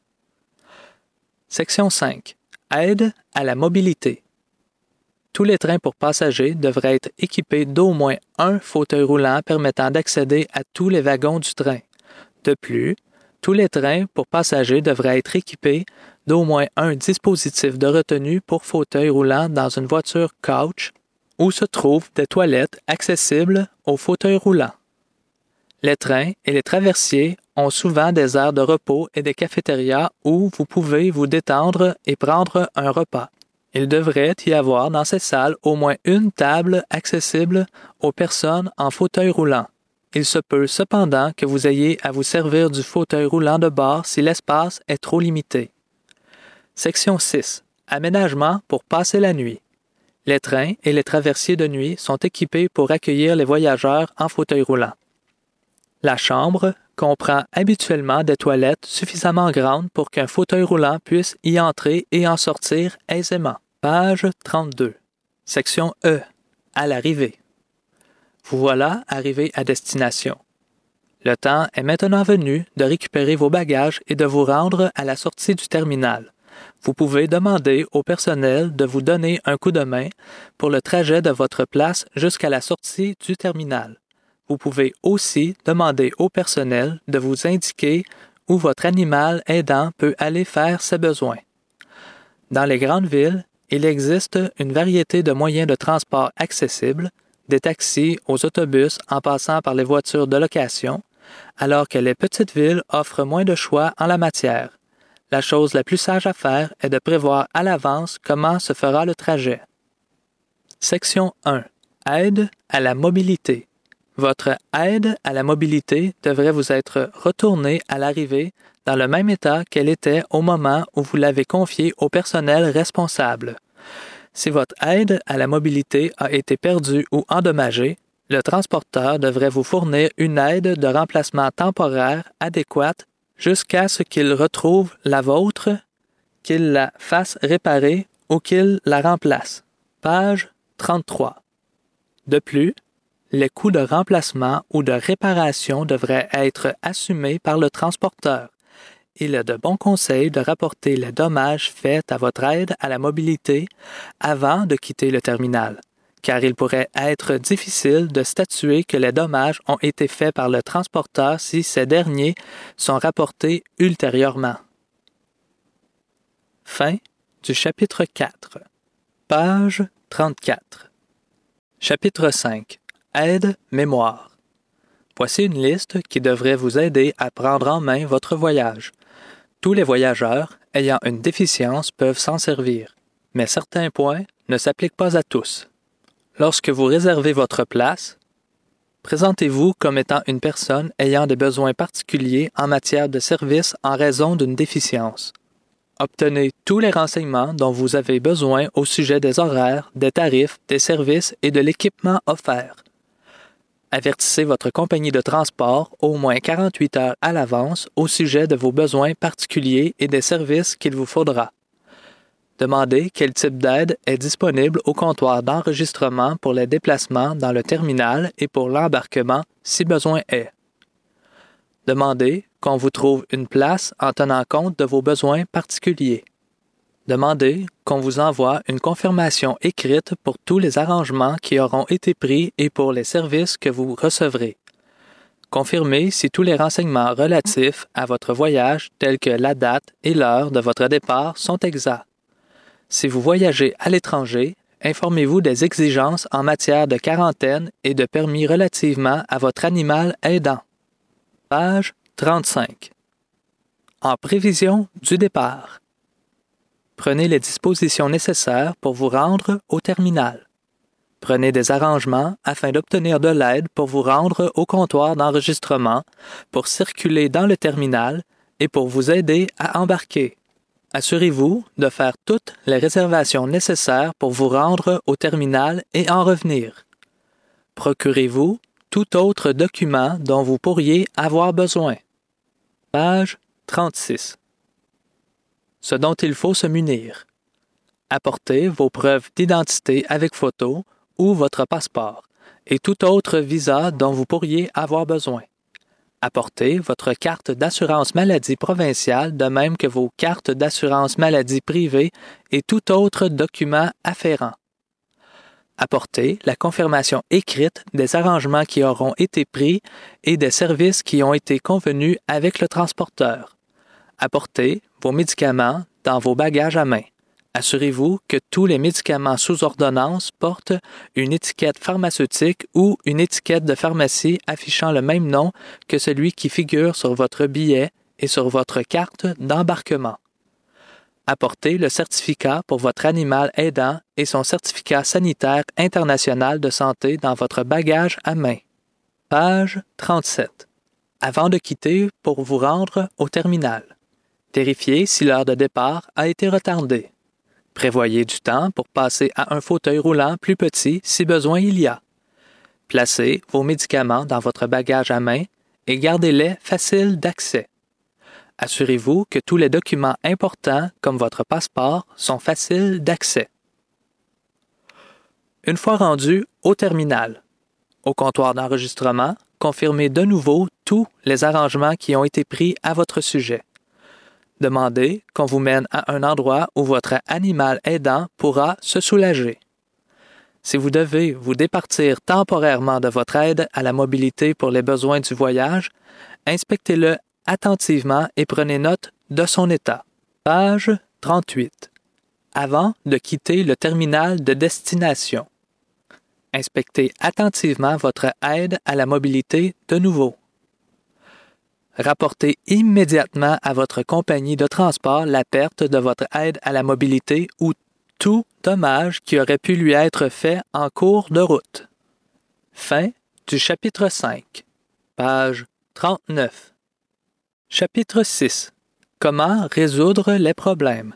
A: Section cinq. Aide à la mobilité. Tous les trains pour passagers devraient être équipés d'au moins un fauteuil roulant permettant d'accéder à tous les wagons du train. De plus, tous les trains pour passagers devraient être équipés d'au moins un dispositif de retenue pour fauteuil roulant dans une voiture couch où se trouvent des toilettes accessibles aux fauteuils roulants. Les trains et les traversiers ont souvent des aires de repos et des cafétérias où vous pouvez vous détendre et prendre un repas. Il devrait y avoir dans ces salles au moins une table accessible aux personnes en fauteuil roulant. Il se peut cependant que vous ayez à vous servir du fauteuil roulant de bord si l'espace est trop limité. Section six. Aménagement pour passer la nuit. Les trains et les traversiers de nuit sont équipés pour accueillir les voyageurs en fauteuil roulant. La chambre comprend habituellement des toilettes suffisamment grandes pour qu'un fauteuil roulant puisse y entrer et en sortir aisément. Page trente-deux. Section E. À l'arrivée. Vous voilà arrivé à destination. Le temps est maintenant venu de récupérer vos bagages et de vous rendre à la sortie du terminal. Vous pouvez demander au personnel de vous donner un coup de main pour le trajet de votre place jusqu'à la sortie du terminal. Vous pouvez aussi demander au personnel de vous indiquer où votre animal aidant peut aller faire ses besoins. Dans les grandes villes, il existe une variété de moyens de transport accessibles, des taxis aux autobus en passant par les voitures de location, alors que les petites villes offrent moins de choix en la matière. La chose la plus sage à faire est de prévoir à l'avance comment se fera le trajet. Section un. Aide à la mobilité. Votre aide à la mobilité devrait vous être retournée à l'arrivée dans le même état qu'elle était au moment où vous l'avez confiée au personnel responsable. Si votre aide à la mobilité a été perdue ou endommagée, le transporteur devrait vous fournir une aide de remplacement temporaire adéquate jusqu'à ce qu'il retrouve la vôtre, qu'il la fasse réparer ou qu'il la remplace. Page trente-trois. De plus, les coûts de remplacement ou de réparation devraient être assumés par le transporteur. Il est de bon conseil de rapporter les dommages faits à votre aide à la mobilité avant de quitter le terminal, car il pourrait être difficile de statuer que les dommages ont été faits par le transporteur si ces derniers sont rapportés ultérieurement. Fin du chapitre quatre. Page trente-quatre. Chapitre cinq. Aide mémoire. Voici une liste qui devrait vous aider à prendre en main votre voyage. Tous les voyageurs ayant une déficience peuvent s'en servir, mais certains points ne s'appliquent pas à tous. Lorsque vous réservez votre place, présentez-vous comme étant une personne ayant des besoins particuliers en matière de services en raison d'une déficience. Obtenez tous les renseignements dont vous avez besoin au sujet des horaires, des tarifs, des services et de l'équipement offert. Avertissez votre compagnie de transport au moins quarante-huit heures à l'avance au sujet de vos besoins particuliers et des services qu'il vous faudra. Demandez quel type d'aide est disponible au comptoir d'enregistrement pour les déplacements dans le terminal et pour l'embarquement si besoin est. Demandez qu'on vous trouve une place en tenant compte de vos besoins particuliers. Demandez qu'on vous envoie une confirmation écrite pour tous les arrangements qui auront été pris et pour les services que vous recevrez. Confirmez si tous les renseignements relatifs à votre voyage, tels que la date et l'heure de votre départ, sont exacts. Si vous voyagez à l'étranger, informez-vous des exigences en matière de quarantaine et de permis relativement à votre animal aidant. Page trente-cinq. En prévision du départ. Prenez les dispositions nécessaires pour vous rendre au terminal. Prenez des arrangements afin d'obtenir de l'aide pour vous rendre au comptoir d'enregistrement, pour circuler dans le terminal et pour vous aider à embarquer. Assurez-vous de faire toutes les réservations nécessaires pour vous rendre au terminal et en revenir. Procurez-vous tout autre document dont vous pourriez avoir besoin. Page trente-six. Ce dont il faut se munir. Apportez vos preuves d'identité avec photo ou votre passeport et tout autre visa dont vous pourriez avoir besoin. Apportez votre carte d'assurance maladie provinciale de même que vos cartes d'assurance maladie privée et tout autre document afférent. Apportez la confirmation écrite des arrangements qui auront été pris et des services qui ont été convenus avec le transporteur. Apportez vos médicaments dans vos bagages à main. Assurez-vous que tous les médicaments sous ordonnance portent une étiquette pharmaceutique ou une étiquette de pharmacie affichant le même nom que celui qui figure sur votre billet et sur votre carte d'embarquement. Apportez le certificat pour votre animal aidant et son certificat sanitaire international de santé dans votre bagage à main. Page trente-sept. Avant de quitter pour vous rendre au terminal. Vérifiez si l'heure de départ a été retardée. Prévoyez du temps pour passer à un fauteuil roulant plus petit si besoin il y a. Placez vos médicaments dans votre bagage à main et gardez-les faciles d'accès. Assurez-vous que tous les documents importants, comme votre passeport, sont faciles d'accès. Une fois rendu au terminal, au comptoir d'enregistrement, confirmez de nouveau tous les arrangements qui ont été pris à votre sujet. Demandez qu'on vous mène à un endroit où votre animal aidant pourra se soulager. Si vous devez vous départir temporairement de votre aide à la mobilité pour les besoins du voyage, inspectez-le attentivement et prenez note de son état. Page trente-huit. Avant de quitter le terminal de destination. Inspectez attentivement votre aide à la mobilité de nouveau. Rapportez immédiatement à votre compagnie de transport la perte de votre aide à la mobilité ou tout dommage qui aurait pu lui être fait en cours de route. Fin du chapitre cinq. Page trente-neuf. Chapitre six. Comment résoudre les problèmes.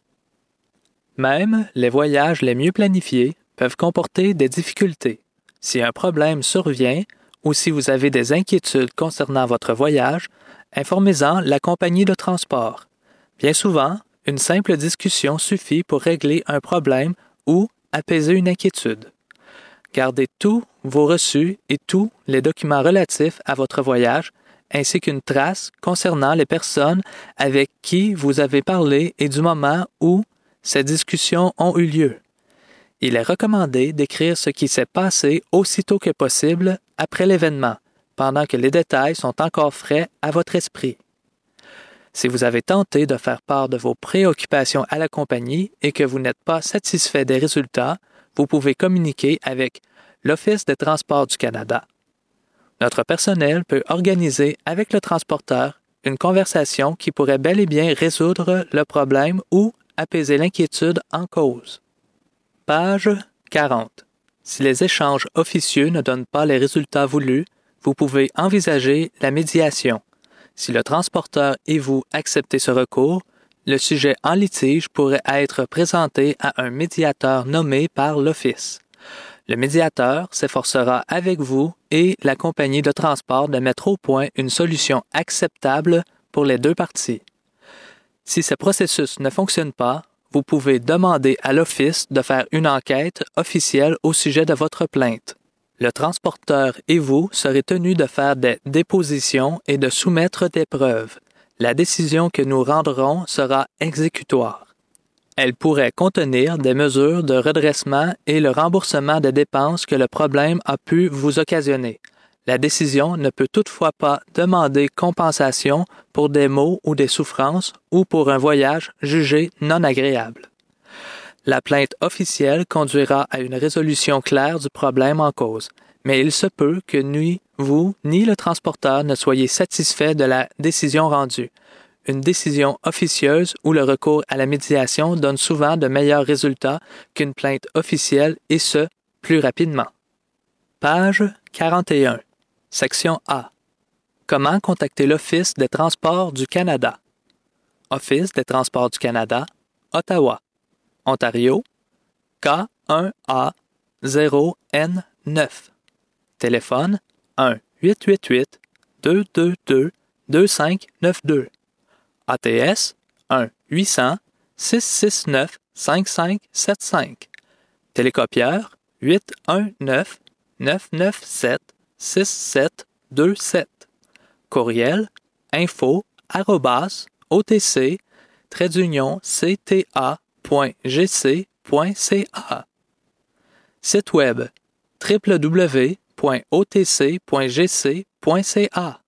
A: Même les voyages les mieux planifiés peuvent comporter des difficultés. Si un problème survient, ou si vous avez des inquiétudes concernant votre voyage, informez-en la compagnie de transport. Bien souvent, une simple discussion suffit pour régler un problème ou apaiser une inquiétude. Gardez tous vos reçus et tous les documents relatifs à votre voyage, ainsi qu'une trace concernant les personnes avec qui vous avez parlé et du moment où ces discussions ont eu lieu. Il est recommandé d'écrire ce qui s'est passé aussitôt que possible après l'événement, pendant que les détails sont encore frais à votre esprit. Si vous avez tenté de faire part de vos préoccupations à la compagnie et que vous n'êtes pas satisfait des résultats, vous pouvez communiquer avec l'Office des transports du Canada. Notre personnel peut organiser avec le transporteur une conversation qui pourrait bel et bien résoudre le problème ou apaiser l'inquiétude en cause. Page quarante. Si les échanges officieux ne donnent pas les résultats voulus, vous pouvez envisager la médiation. Si le transporteur et vous acceptez ce recours, le sujet en litige pourrait être présenté à un médiateur nommé par l'Office. Le médiateur s'efforcera avec vous et la compagnie de transport de mettre au point une solution acceptable pour les deux parties. Si ce processus ne fonctionne pas, vous pouvez demander à l'Office de faire une enquête officielle au sujet de votre plainte. Le transporteur et vous serez tenus de faire des dépositions et de soumettre des preuves. La décision que nous rendrons sera exécutoire. Elle pourrait contenir des mesures de redressement et le remboursement des dépenses que le problème a pu vous occasionner. La décision ne peut toutefois pas demander compensation pour des maux ou des souffrances ou pour un voyage jugé non agréable. La plainte officielle conduira à une résolution claire du problème en cause, mais il se peut que ni vous ni le transporteur ne soyez satisfait de la décision rendue. Une décision officieuse ou le recours à la médiation donne souvent de meilleurs résultats qu'une plainte officielle et ce, plus rapidement. Page quarante et un. Section A. Comment contacter l'Office des transports du Canada? Office des transports du Canada, Ottawa, Ontario, K un A zéro N neuf. Téléphone un huit huit huit deux deux deux deux cinq neuf deux. A T S un huit cents six six neuf cinq cinq sept cinq. Télécopieur huit un neuf neuf neuf sept six sept deux sept. Courriel info arobase otc trait d'union cta point gc point ca. Site web w w w point o t c point g c point c a.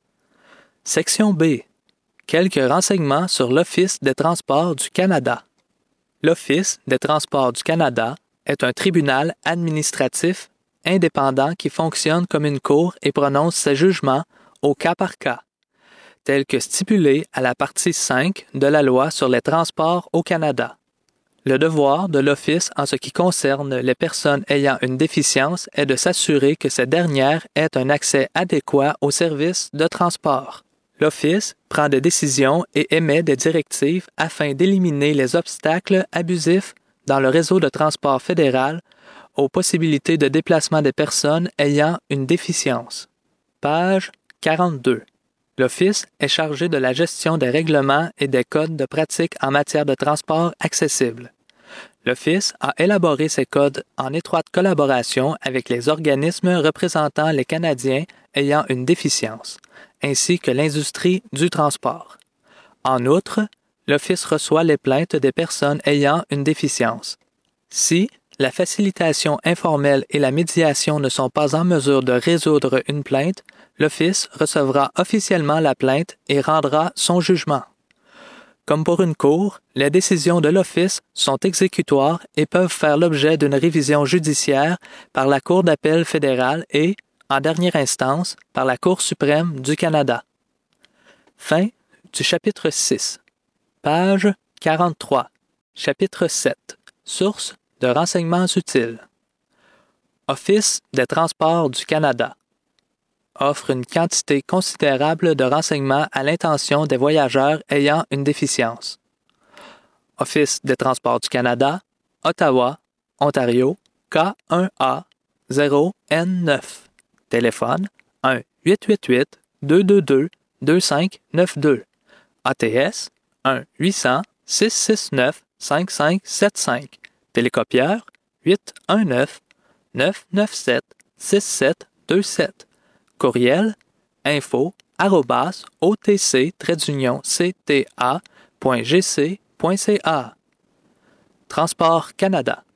A: Section B. Quelques renseignements sur l'Office des transports du Canada. L'Office des transports du Canada est un tribunal administratif indépendant qui fonctionne comme une cour et prononce ses jugements au cas par cas, tel que stipulé à la partie cinq de la Loi sur les transports au Canada. Le devoir de l'Office en ce qui concerne les personnes ayant une déficience est de s'assurer que ces dernières aient un accès adéquat aux services de transport. L'Office prend des décisions et émet des directives afin d'éliminer les obstacles abusifs dans le réseau de transport fédéral aux possibilités de déplacement des personnes ayant une déficience. Page quarante-deux. L'Office est chargé de la gestion des règlements et des codes de pratique en matière de transport accessible. L'Office a élaboré ces codes en étroite collaboration avec les organismes représentant les Canadiens ayant une déficience, ainsi que l'industrie du transport. En outre, l'Office reçoit les plaintes des personnes ayant une déficience. Si la facilitation informelle et la médiation ne sont pas en mesure de résoudre une plainte, l'Office recevra officiellement la plainte et rendra son jugement. Comme pour une cour, les décisions de l'Office sont exécutoires et peuvent faire l'objet d'une révision judiciaire par la Cour d'appel fédérale et, en dernière instance, par la Cour suprême du Canada. Fin du chapitre six. Page quarante-trois. Chapitre sept. Sources de renseignements utiles. Office des transports du Canada. Offre une quantité considérable de renseignements à l'intention des voyageurs ayant une déficience. Office des transports du Canada, Ottawa, Ontario, K un A zéro N neuf. Téléphone un huit huit huit deux deux deux deux cinq neuf deux. A T S un huit cents six six neuf cinq cinq sept cinq. Télécopieur huit un neuf neuf neuf sept six sept deux sept. Courriel info arobase otc trait d'union cta point gc point ca. Transport Canada.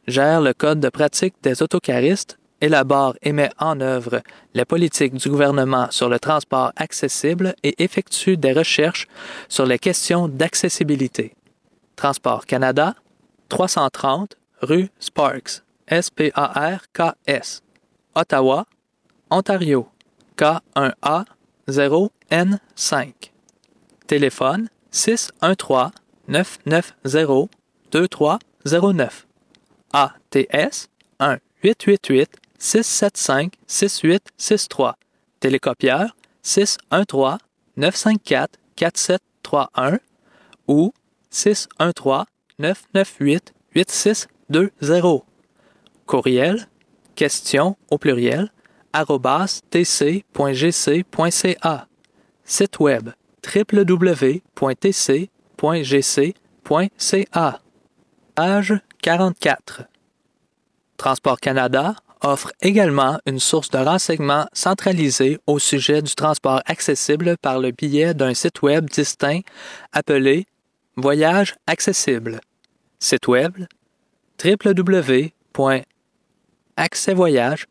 A: gère le code de pratique des autocaristes, élabore et met en œuvre la politique du gouvernement sur le transport accessible et effectue des recherches sur les questions d'accessibilité. Transport Canada, trois cent trente rue Sparks, S P A R K S, Ottawa, Ontario, K un A zéro N cinq. Téléphone six un trois neuf neuf zéro deux trois zéro neuf. A T S un huit huit huit six sept cinq six huit six trois. Télécopieur six un trois neuf cinq quatre quatre sept trois un ou six un trois neuf neuf huit huit six deux zéro. Courriel question au pluriel arobase t c point g c point c a. Site web w w w point t c point g c point c a. Page quarante-quatre. Transport Canada offre également une source de renseignements centralisée au sujet du transport accessible par le biais d'un site web distinct appelé Voyage accessible. Site web w w w point accessvoyage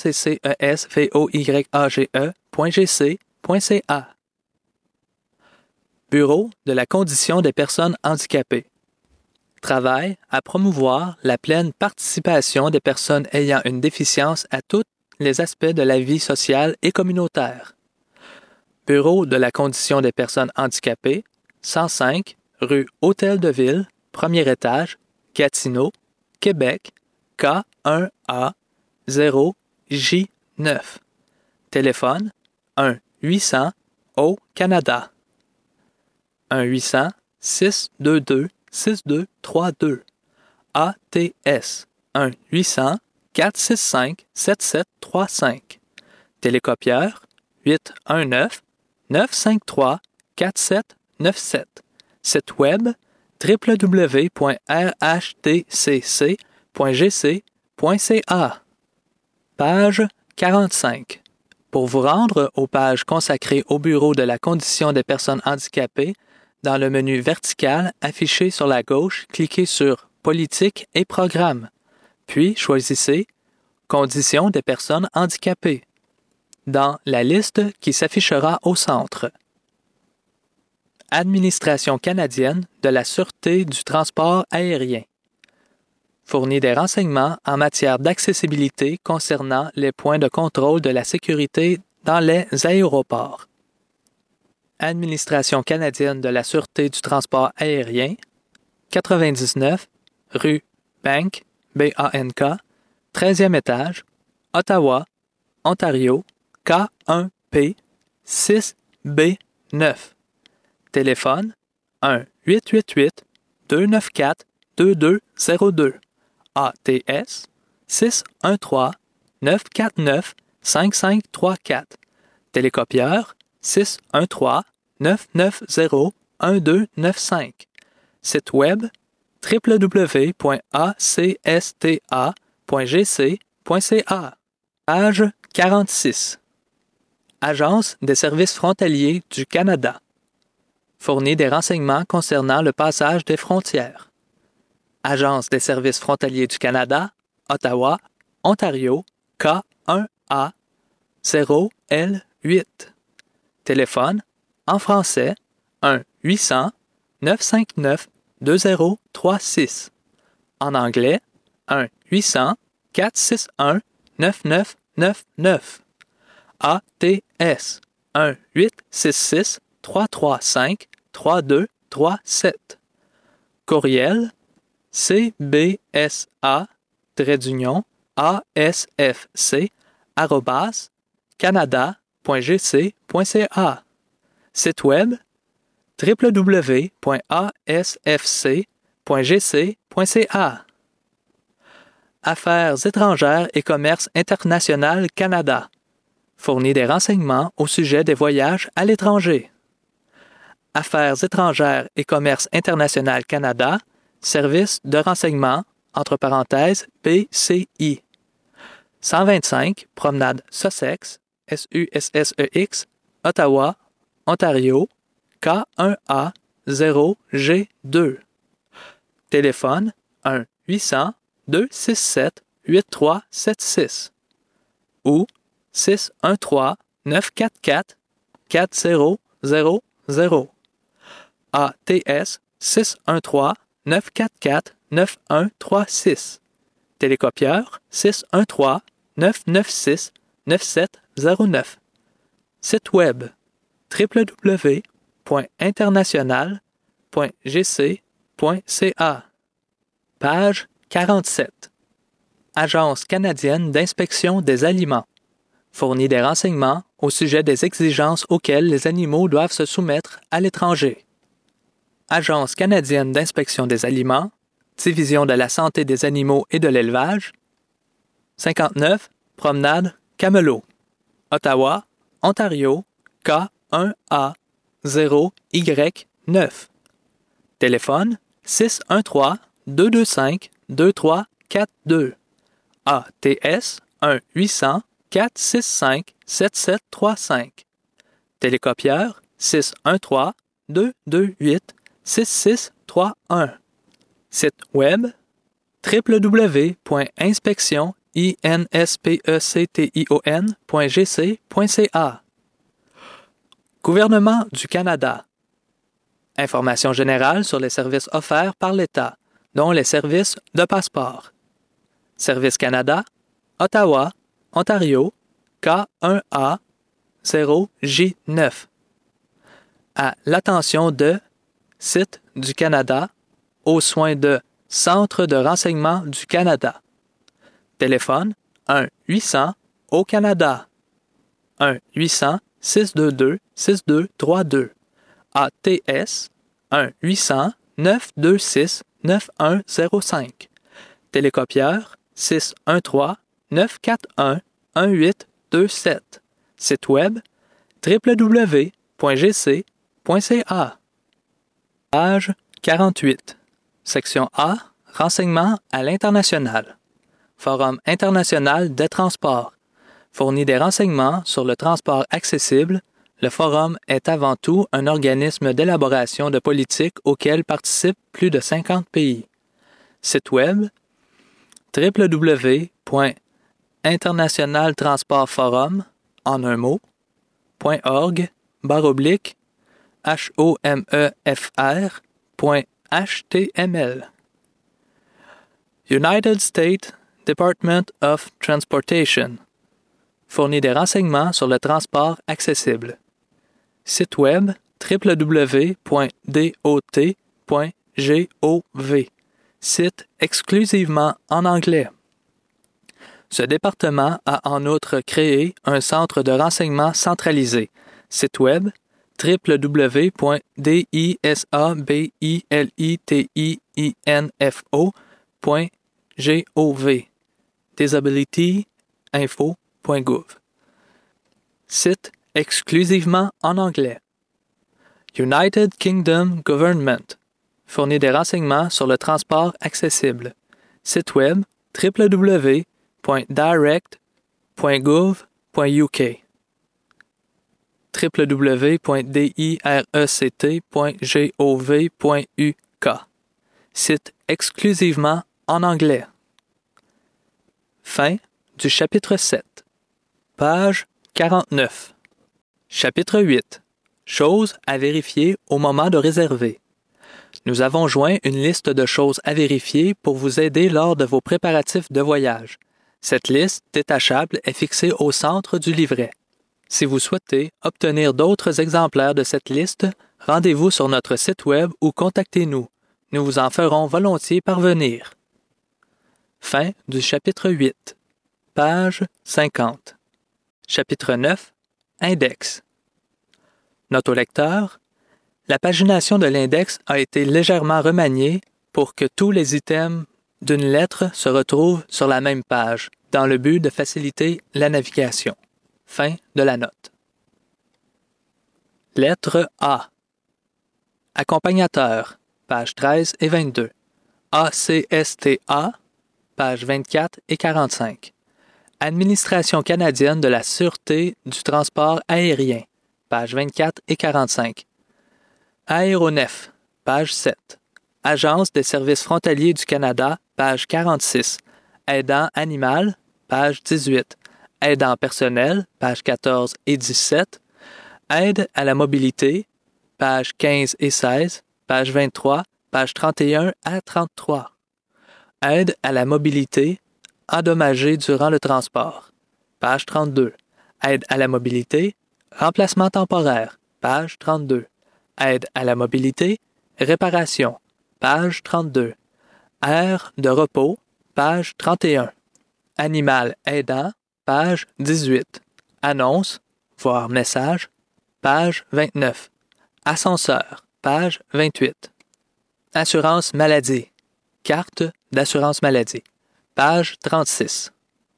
A: point g c point c a. Bureau de la condition des personnes handicapées. Travaille à promouvoir la pleine participation des personnes ayant une déficience à tous les aspects de la vie sociale et communautaire. Bureau de la condition des personnes handicapées, cent cinq rue Hôtel de Ville, premier étage, Gatineau, Québec, K un A zéro J neuf. Téléphone un huit cents au Canada. un huit cents six deux deux six deux trois deux. A T S un huit cents quatre six cinq sept sept trois cinq. Télécopieur huit un neuf neuf cinq trois quatre sept neuf sept. Site web w w w point r h t c c point g c point c a. Page quarante-cinq. Pour vous rendre aux pages consacrées au Bureau de la condition des personnes handicapées, dans le menu vertical affiché sur la gauche, cliquez sur Politique et Programmes, puis choisissez Conditions des personnes handicapées dans la liste qui s'affichera au centre. Administration canadienne de la Sûreté du transport aérien. Fournit des renseignements en matière d'accessibilité concernant les points de contrôle de la sécurité dans les aéroports. Administration canadienne de la Sûreté du transport aérien, quatre-vingt-dix-neuf rue Bank, B A N K, treizième étage, Ottawa, Ontario, K un P six B neuf. Téléphone un huit huit huit deux neuf quatre deux deux zéro deux. A T S six un trois neuf quatre neuf cinq cinq trois quatre. Télécopieur six un trois neuf neuf zéro un deux neuf cinq. Site web w w w point a c s t a point g c point c a. Page quarante-six. Agence des services frontaliers du Canada. Fournit des renseignements concernant le passage des frontières. Agence des services frontaliers du Canada, Ottawa, Ontario, K un A zéro L huit. Téléphone en français un huit cents neuf cinq neuf deux zéro trois six. En anglais un huit cents quatre six un neuf neuf neuf neuf. A T S un huit six six trois trois cinq trois deux trois sept. Courriel C B S A trait d'union A S F C arobase canada point g c point c a. Site web w w w point a s f c point g c point c a. Affaires étrangères et commerce international Canada. Fournit des renseignements au sujet des voyages à l'étranger. Affaires étrangères et commerce international Canada, service de renseignement, entre parenthèses, B C I. cent vingt-cinq, promenade Sussex, S U S S E X, Ottawa, Ontario, K un A zéro G deux. Téléphone un huit cents deux six sept huit trois sept six ou six un trois neuf quatre quatre quatre zéro zéro zéro. A T S six un trois neuf quatre quatre neuf un trois six. Télécopieur six un trois neuf neuf six neuf sept zéro neuf. Site web w w w point international point g c point c a. Page quarante-sept. Agence canadienne d'inspection des aliments. Fournit des renseignements au sujet des exigences auxquelles les animaux doivent se soumettre à l'étranger. Agence canadienne d'inspection des aliments, Division de la santé des animaux et de l'élevage, cinquante-neuf, Promenade Camelot, Ottawa, Ontario, K un A zéro Y neuf. Téléphone six un trois deux deux cinq deux trois quatre deux. A T S un huit cents quatre six cinq sept sept trois cinq. Télécopieur six un trois deux deux huit six six trois un. Site web w w w point inspection point g c point c a. Gouvernement du Canada. Information générale sur les services offerts par l'État, dont les services de passeport. Service Canada, Ottawa, Ontario, K un A zéro J neuf. À l'attention de Site du Canada, aux soins de Centre de renseignement du Canada. Téléphone un huit cents au Canada. un huit cents six deux deux six deux trois deux. A T S un huit cents neuf deux six neuf un zéro cinq. Télécopieur six un trois neuf quatre un un huit deux sept. Site web w w w point g c point c a. Page quarante-huit. Section A. Renseignements à l'international. Forum international des transports. Fournit des renseignements sur le transport accessible. Le forum est avant tout un organisme d'élaboration de politiques auquel participent plus de cinquante pays. Site web w w w point internationaltransportforum en un mot .org barre oblique H O M E F R point H T M L. United States Department of Transportation fournit des renseignements sur le transport accessible. Site web w w w point d o t point gov. Site exclusivement en anglais. Ce département a en outre créé un centre de renseignement centralisé. Site web w w w point disabilityinfo point gov. disabilityinfo point gov. Site exclusivement en anglais. United Kingdom Government fournit des renseignements sur le transport accessible. Site web w w w point direct point gov point u k. w w w point direct point gov point u k. Site exclusivement en anglais. Fin du chapitre sept. Page quarante-neuf. Chapitre huit. Choses à vérifier au moment de réserver. Nous avons joint une liste de choses à vérifier pour vous aider lors de vos préparatifs de voyage. Cette liste détachable est fixée au centre du livret. Si vous souhaitez obtenir d'autres exemplaires de cette liste, rendez-vous sur notre site web ou contactez-nous. Nous vous en ferons volontiers parvenir. Fin du chapitre huit. Page cinquante. Chapitre neuf. Index. Note au lecteur. La pagination de l'index a été légèrement remaniée pour que tous les items d'une lettre se retrouvent sur la même page, dans le but de faciliter la navigation. Fin de la note. Lettre A. Accompagnateur, pages treize et vingt-deux. A C S T A, pages vingt-quatre et quarante-cinq. Administration canadienne de la sûreté du transport aérien, pages vingt-quatre et quarante-cinq. Aéronef, page sept. Agence des services frontaliers du Canada, page quarante-six. Aidant animal, page dix-huit. Aidant personnel, page quatorze et dix-sept. Aide à la mobilité, page quinze et seize, page vingt-trois, page trente et un à trente-trois. Aide à la mobilité, endommagée durant le transport, page trente-deux. Aide à la mobilité, remplacement temporaire, page trente-deux. Aide à la mobilité, réparation, page trente-deux. Aire de repos, page trente et un. Animal aidant, page dix-huit. Annonce, voire message, page vingt-neuf. Ascenseur, page vingt-huit. Assurance maladie, carte d'assurance maladie, page trente-six.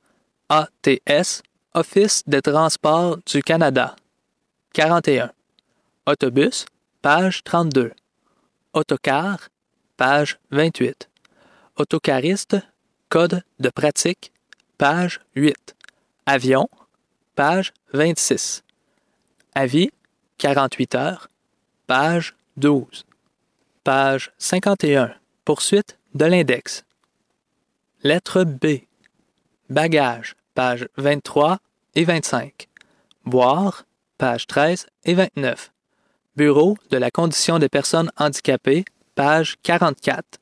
A: A T S, Office des transports du Canada, quarante et un. Autobus, page trente-deux. Autocar, page vingt-huit. Autocariste, code de pratique, page huit. Avion, page vingt-six. Avis, quarante-huit heures, page douze. Page cinquante et un. Poursuite de l'index. Lettre B. Bagages, page vingt-trois et vingt-cinq. Boire, page treize et vingt-neuf. Bureau de la condition des personnes handicapées, page quarante-quatre.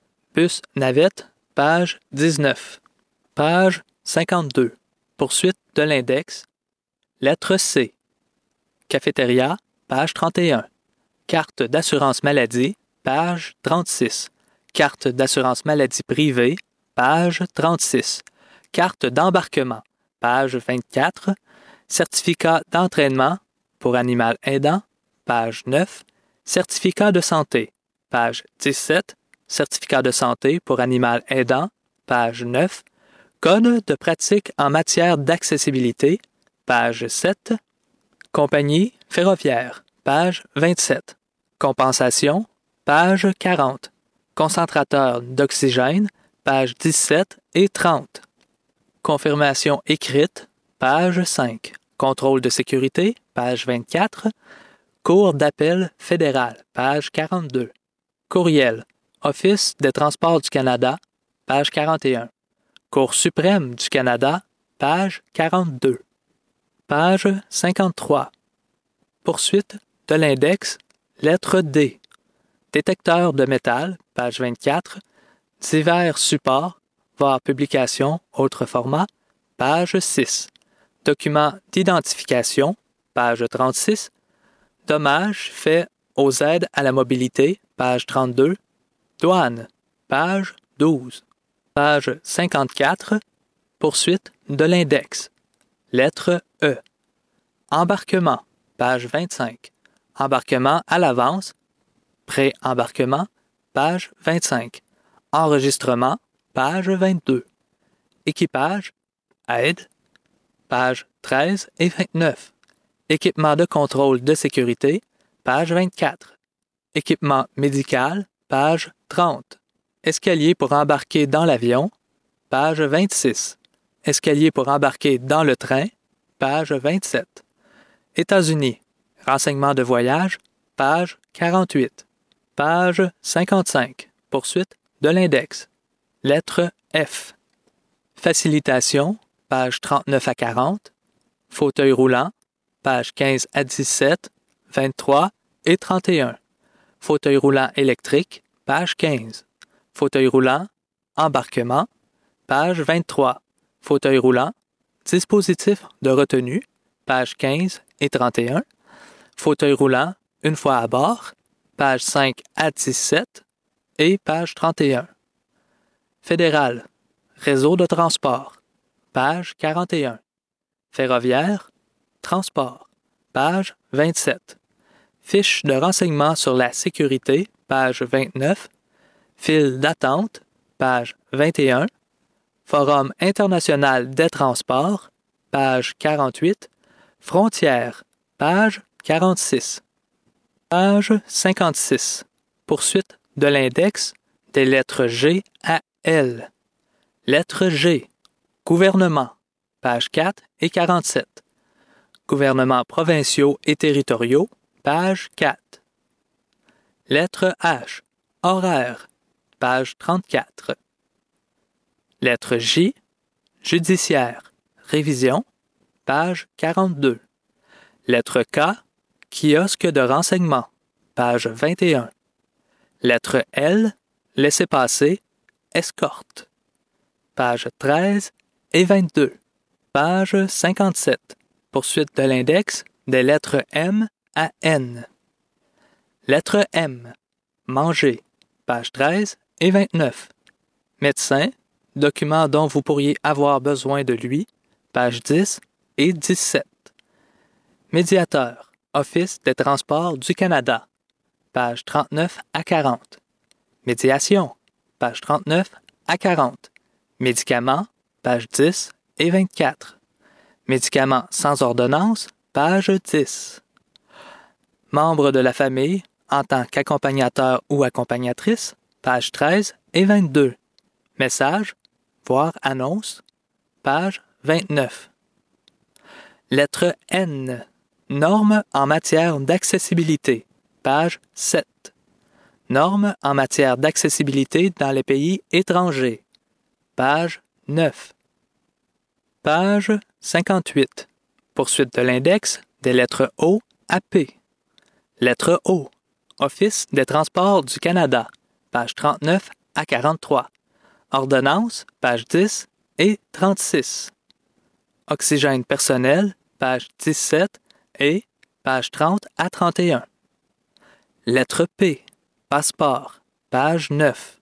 A: Bus navette, page dix-neuf. Page cinquante-deux. Poursuite de l'index. Lettre C. Cafétéria, page trente et un. Carte d'assurance maladie, page trente-six. Carte d'assurance maladie privée, page trente-six. Carte d'embarquement, page vingt-quatre. Certificat d'entraînement pour animal aidant, page neuf. Certificat de santé, page dix-sept. Certificat de santé pour animal aidant, page neuf. Code de pratique en matière d'accessibilité, page sept. Compagnie ferroviaire, page vingt-sept. Compensation, page quarante. Concentrateur d'oxygène, page dix-sept et trente. Confirmation écrite, page cinq. Contrôle de sécurité, page vingt-quatre. Cour d'appel fédéral, page quarante-deux. Courriel, Office des transports du Canada, page quarante et un. Cour suprême du Canada, page quarante-deux. Page cinquante-trois. Poursuite de l'index, lettre D. Détecteur de métal, page vingt-quatre. Divers supports, voire publication, autre format, page six. Document d'identification, page trente-six. Dommages faits aux aides à la mobilité, page trente-deux. Douane, page douze. Page cinquante-quatre. Poursuite de l'index. Lettre E. Embarquement, page vingt-cinq. Embarquement à l'avance, pré-embarquement, page vingt-cinq. Enregistrement, page vingt-deux. Équipage, aide, page treize et vingt-neuf. Équipement de contrôle de sécurité, page vingt-quatre. Équipement médical, page trente. Escalier pour embarquer dans l'avion, page vingt-six. Escalier pour embarquer dans le train, page vingt-sept. États-Unis, renseignement de voyage, page quarante-huit. Page cinquante-cinq. Poursuite de l'index. Lettre F. Facilitation, page trente-neuf à quarante. Fauteuil roulant, page quinze à dix-sept, vingt-trois et trente et un. Fauteuil roulant électrique, page quinze. Fauteuil roulant, embarquement, page vingt-trois. Fauteuil roulant, dispositif de retenue, page quinze et trente et un. Fauteuil roulant, une fois à bord, page cinq à dix-sept et page trente et un. Fédéral, réseau de transport, page quarante et un. Ferroviaire, transport, page vingt-sept. Fiche de renseignement sur la sécurité, page vingt-neuf. File d'attente, page vingt et un. Forum international des transports, page quarante-huit. Frontières, page quarante-six. Page cinquante-six. Poursuite de l'index des lettres G à L. Lettre G. Gouvernement, page quatre et quarante-sept. Gouvernements provinciaux et territoriaux, page quatre. Lettre H. Horaire, page trente-quatre. Lettre J, judiciaire, révision, page quarante-deux. Lettre K, kiosque de renseignement, page vingt et un. Lettre L, laissez-passer, escorte, page treize et vingt-deux. Page cinquante-sept. Poursuite de l'index des lettres M à N. Lettre M, manger, page treize et vingt-neuf. Médecin, document dont vous pourriez avoir besoin de lui, page dix et dix-sept. Médiateur, Office des transports du Canada, page trente-neuf à quarante. Médiation, page trente-neuf à quarante. Médicaments, page dix et vingt-quatre. Médicaments sans ordonnance, page dix. Membre de la famille, en tant qu'accompagnateur ou accompagnatrice, page treize et vingt-deux. Message, voire annonce, page vingt-neuf. Lettre N. Normes en matière d'accessibilité, page sept. Normes en matière d'accessibilité dans les pays étrangers, page neuf. Page cinquante-huit. Poursuite de l'index des lettres O à P. Lettre O. Office des transports du Canada, page trente-neuf à quarante-trois. Ordonnance, page dix et trente-six. Oxygène personnel, page dix-sept et page trente à trente et un. Lettre P. Passeport, page neuf.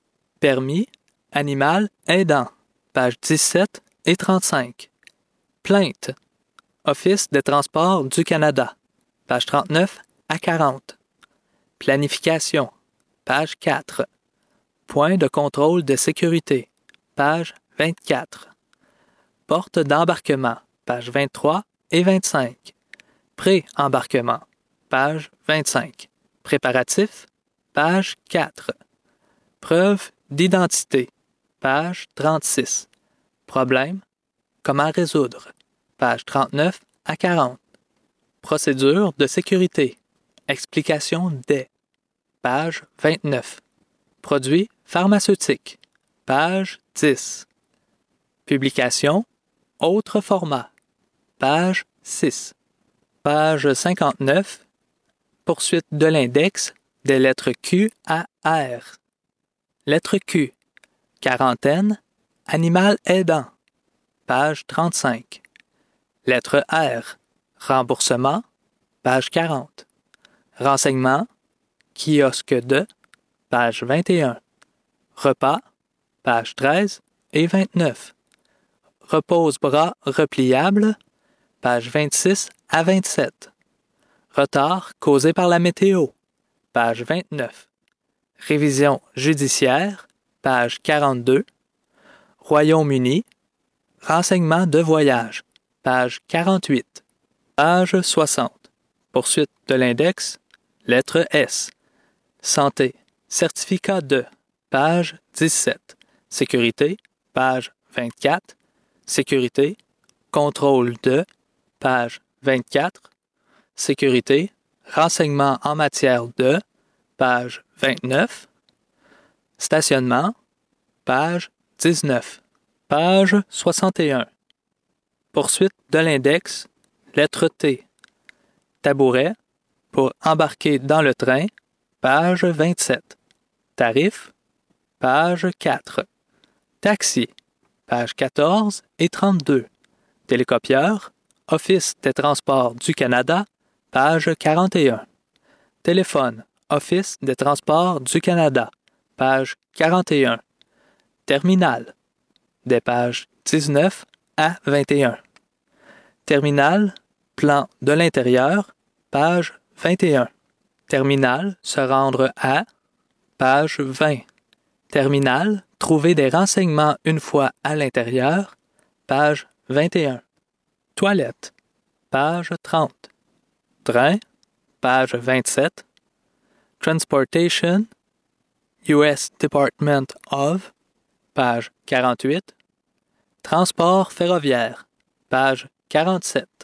A: Permis, animal aidant, page dix-sept et trente-cinq. Plainte. Office des transports du Canada, page trente-neuf à quarante. Planification, page quatre. Point de contrôle de sécurité, page vingt-quatre. Porte d'embarquement, page vingt-trois et vingt-cinq. Pré-embarquement, page vingt-cinq. Préparatif, page quatre. Preuve d'identité, page trente-six. Problème, comment résoudre, page trente-neuf à quarante. Procédure de sécurité, explication des, page vingt-neuf. Produits pharmaceutiques, page dix. Publication, autre format, page six. Page cinquante-neuf. Poursuite de l'index des lettres Q à R. Lettre Q. Quarantaine, animal aidant, page trente-cinq. Lettre R. Remboursement, page quarante. Renseignement, kiosque de, page vingt et un. Repas, page treize et vingt-neuf. Repose-bras repliable, page vingt-six à vingt-sept. Retard causé par la météo, page vingt-neuf. Révision judiciaire, page quarante-deux. Royaume-Uni, renseignement de voyage, page quarante-huit. Page soixante. Poursuite de l'index, lettre S. Santé, certificat de, page dix-sept. Sécurité, page vingt-quatre. Sécurité, contrôle de, page vingt-quatre. Sécurité, renseignement en matière de, page vingt-neuf. Stationnement, page dix-neuf. Page soixante et un. Poursuite de l'index, lettre T. Tabouret, pour embarquer dans le train, page vingt-sept. Tarif, page quatre. Taxi, page quatorze et trente-deux. Télécopieur, Office des transports du Canada, page quarante et un. Téléphone, Office des transports du Canada, page quarante et un. Terminal, des pages dix-neuf à vingt et un. Terminal, plan de l'intérieur, page vingt et un. Terminal, se rendre à, page vingt. Terminal, trouver des renseignements une fois à l'intérieur, page vingt et un. Toilette, page trente. Train, page vingt-sept. Transportation, U S Department of, page quarante-huit. Transport ferroviaire, page quarante-sept.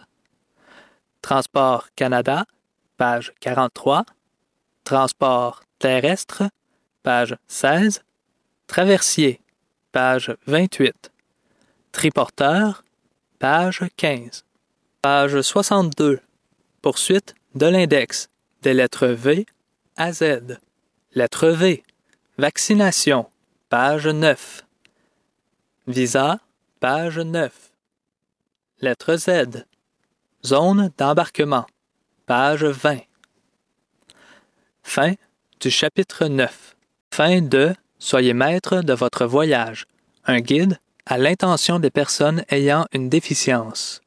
A: Transport Canada, page quarante-trois. Transport terrestre, page seize. Traversier, page vingt-huit. Triporteur, page quinze. Page soixante-deux. Poursuite de l'index des lettres V à Z. Lettre V. Vaccination, page neuf. Visa, page neuf. Lettre Z. Zone d'embarquement, page vingt. Fin du chapitre neuf. Fin de Soyez maître de votre voyage. Un guide à l'intention des personnes ayant une déficience.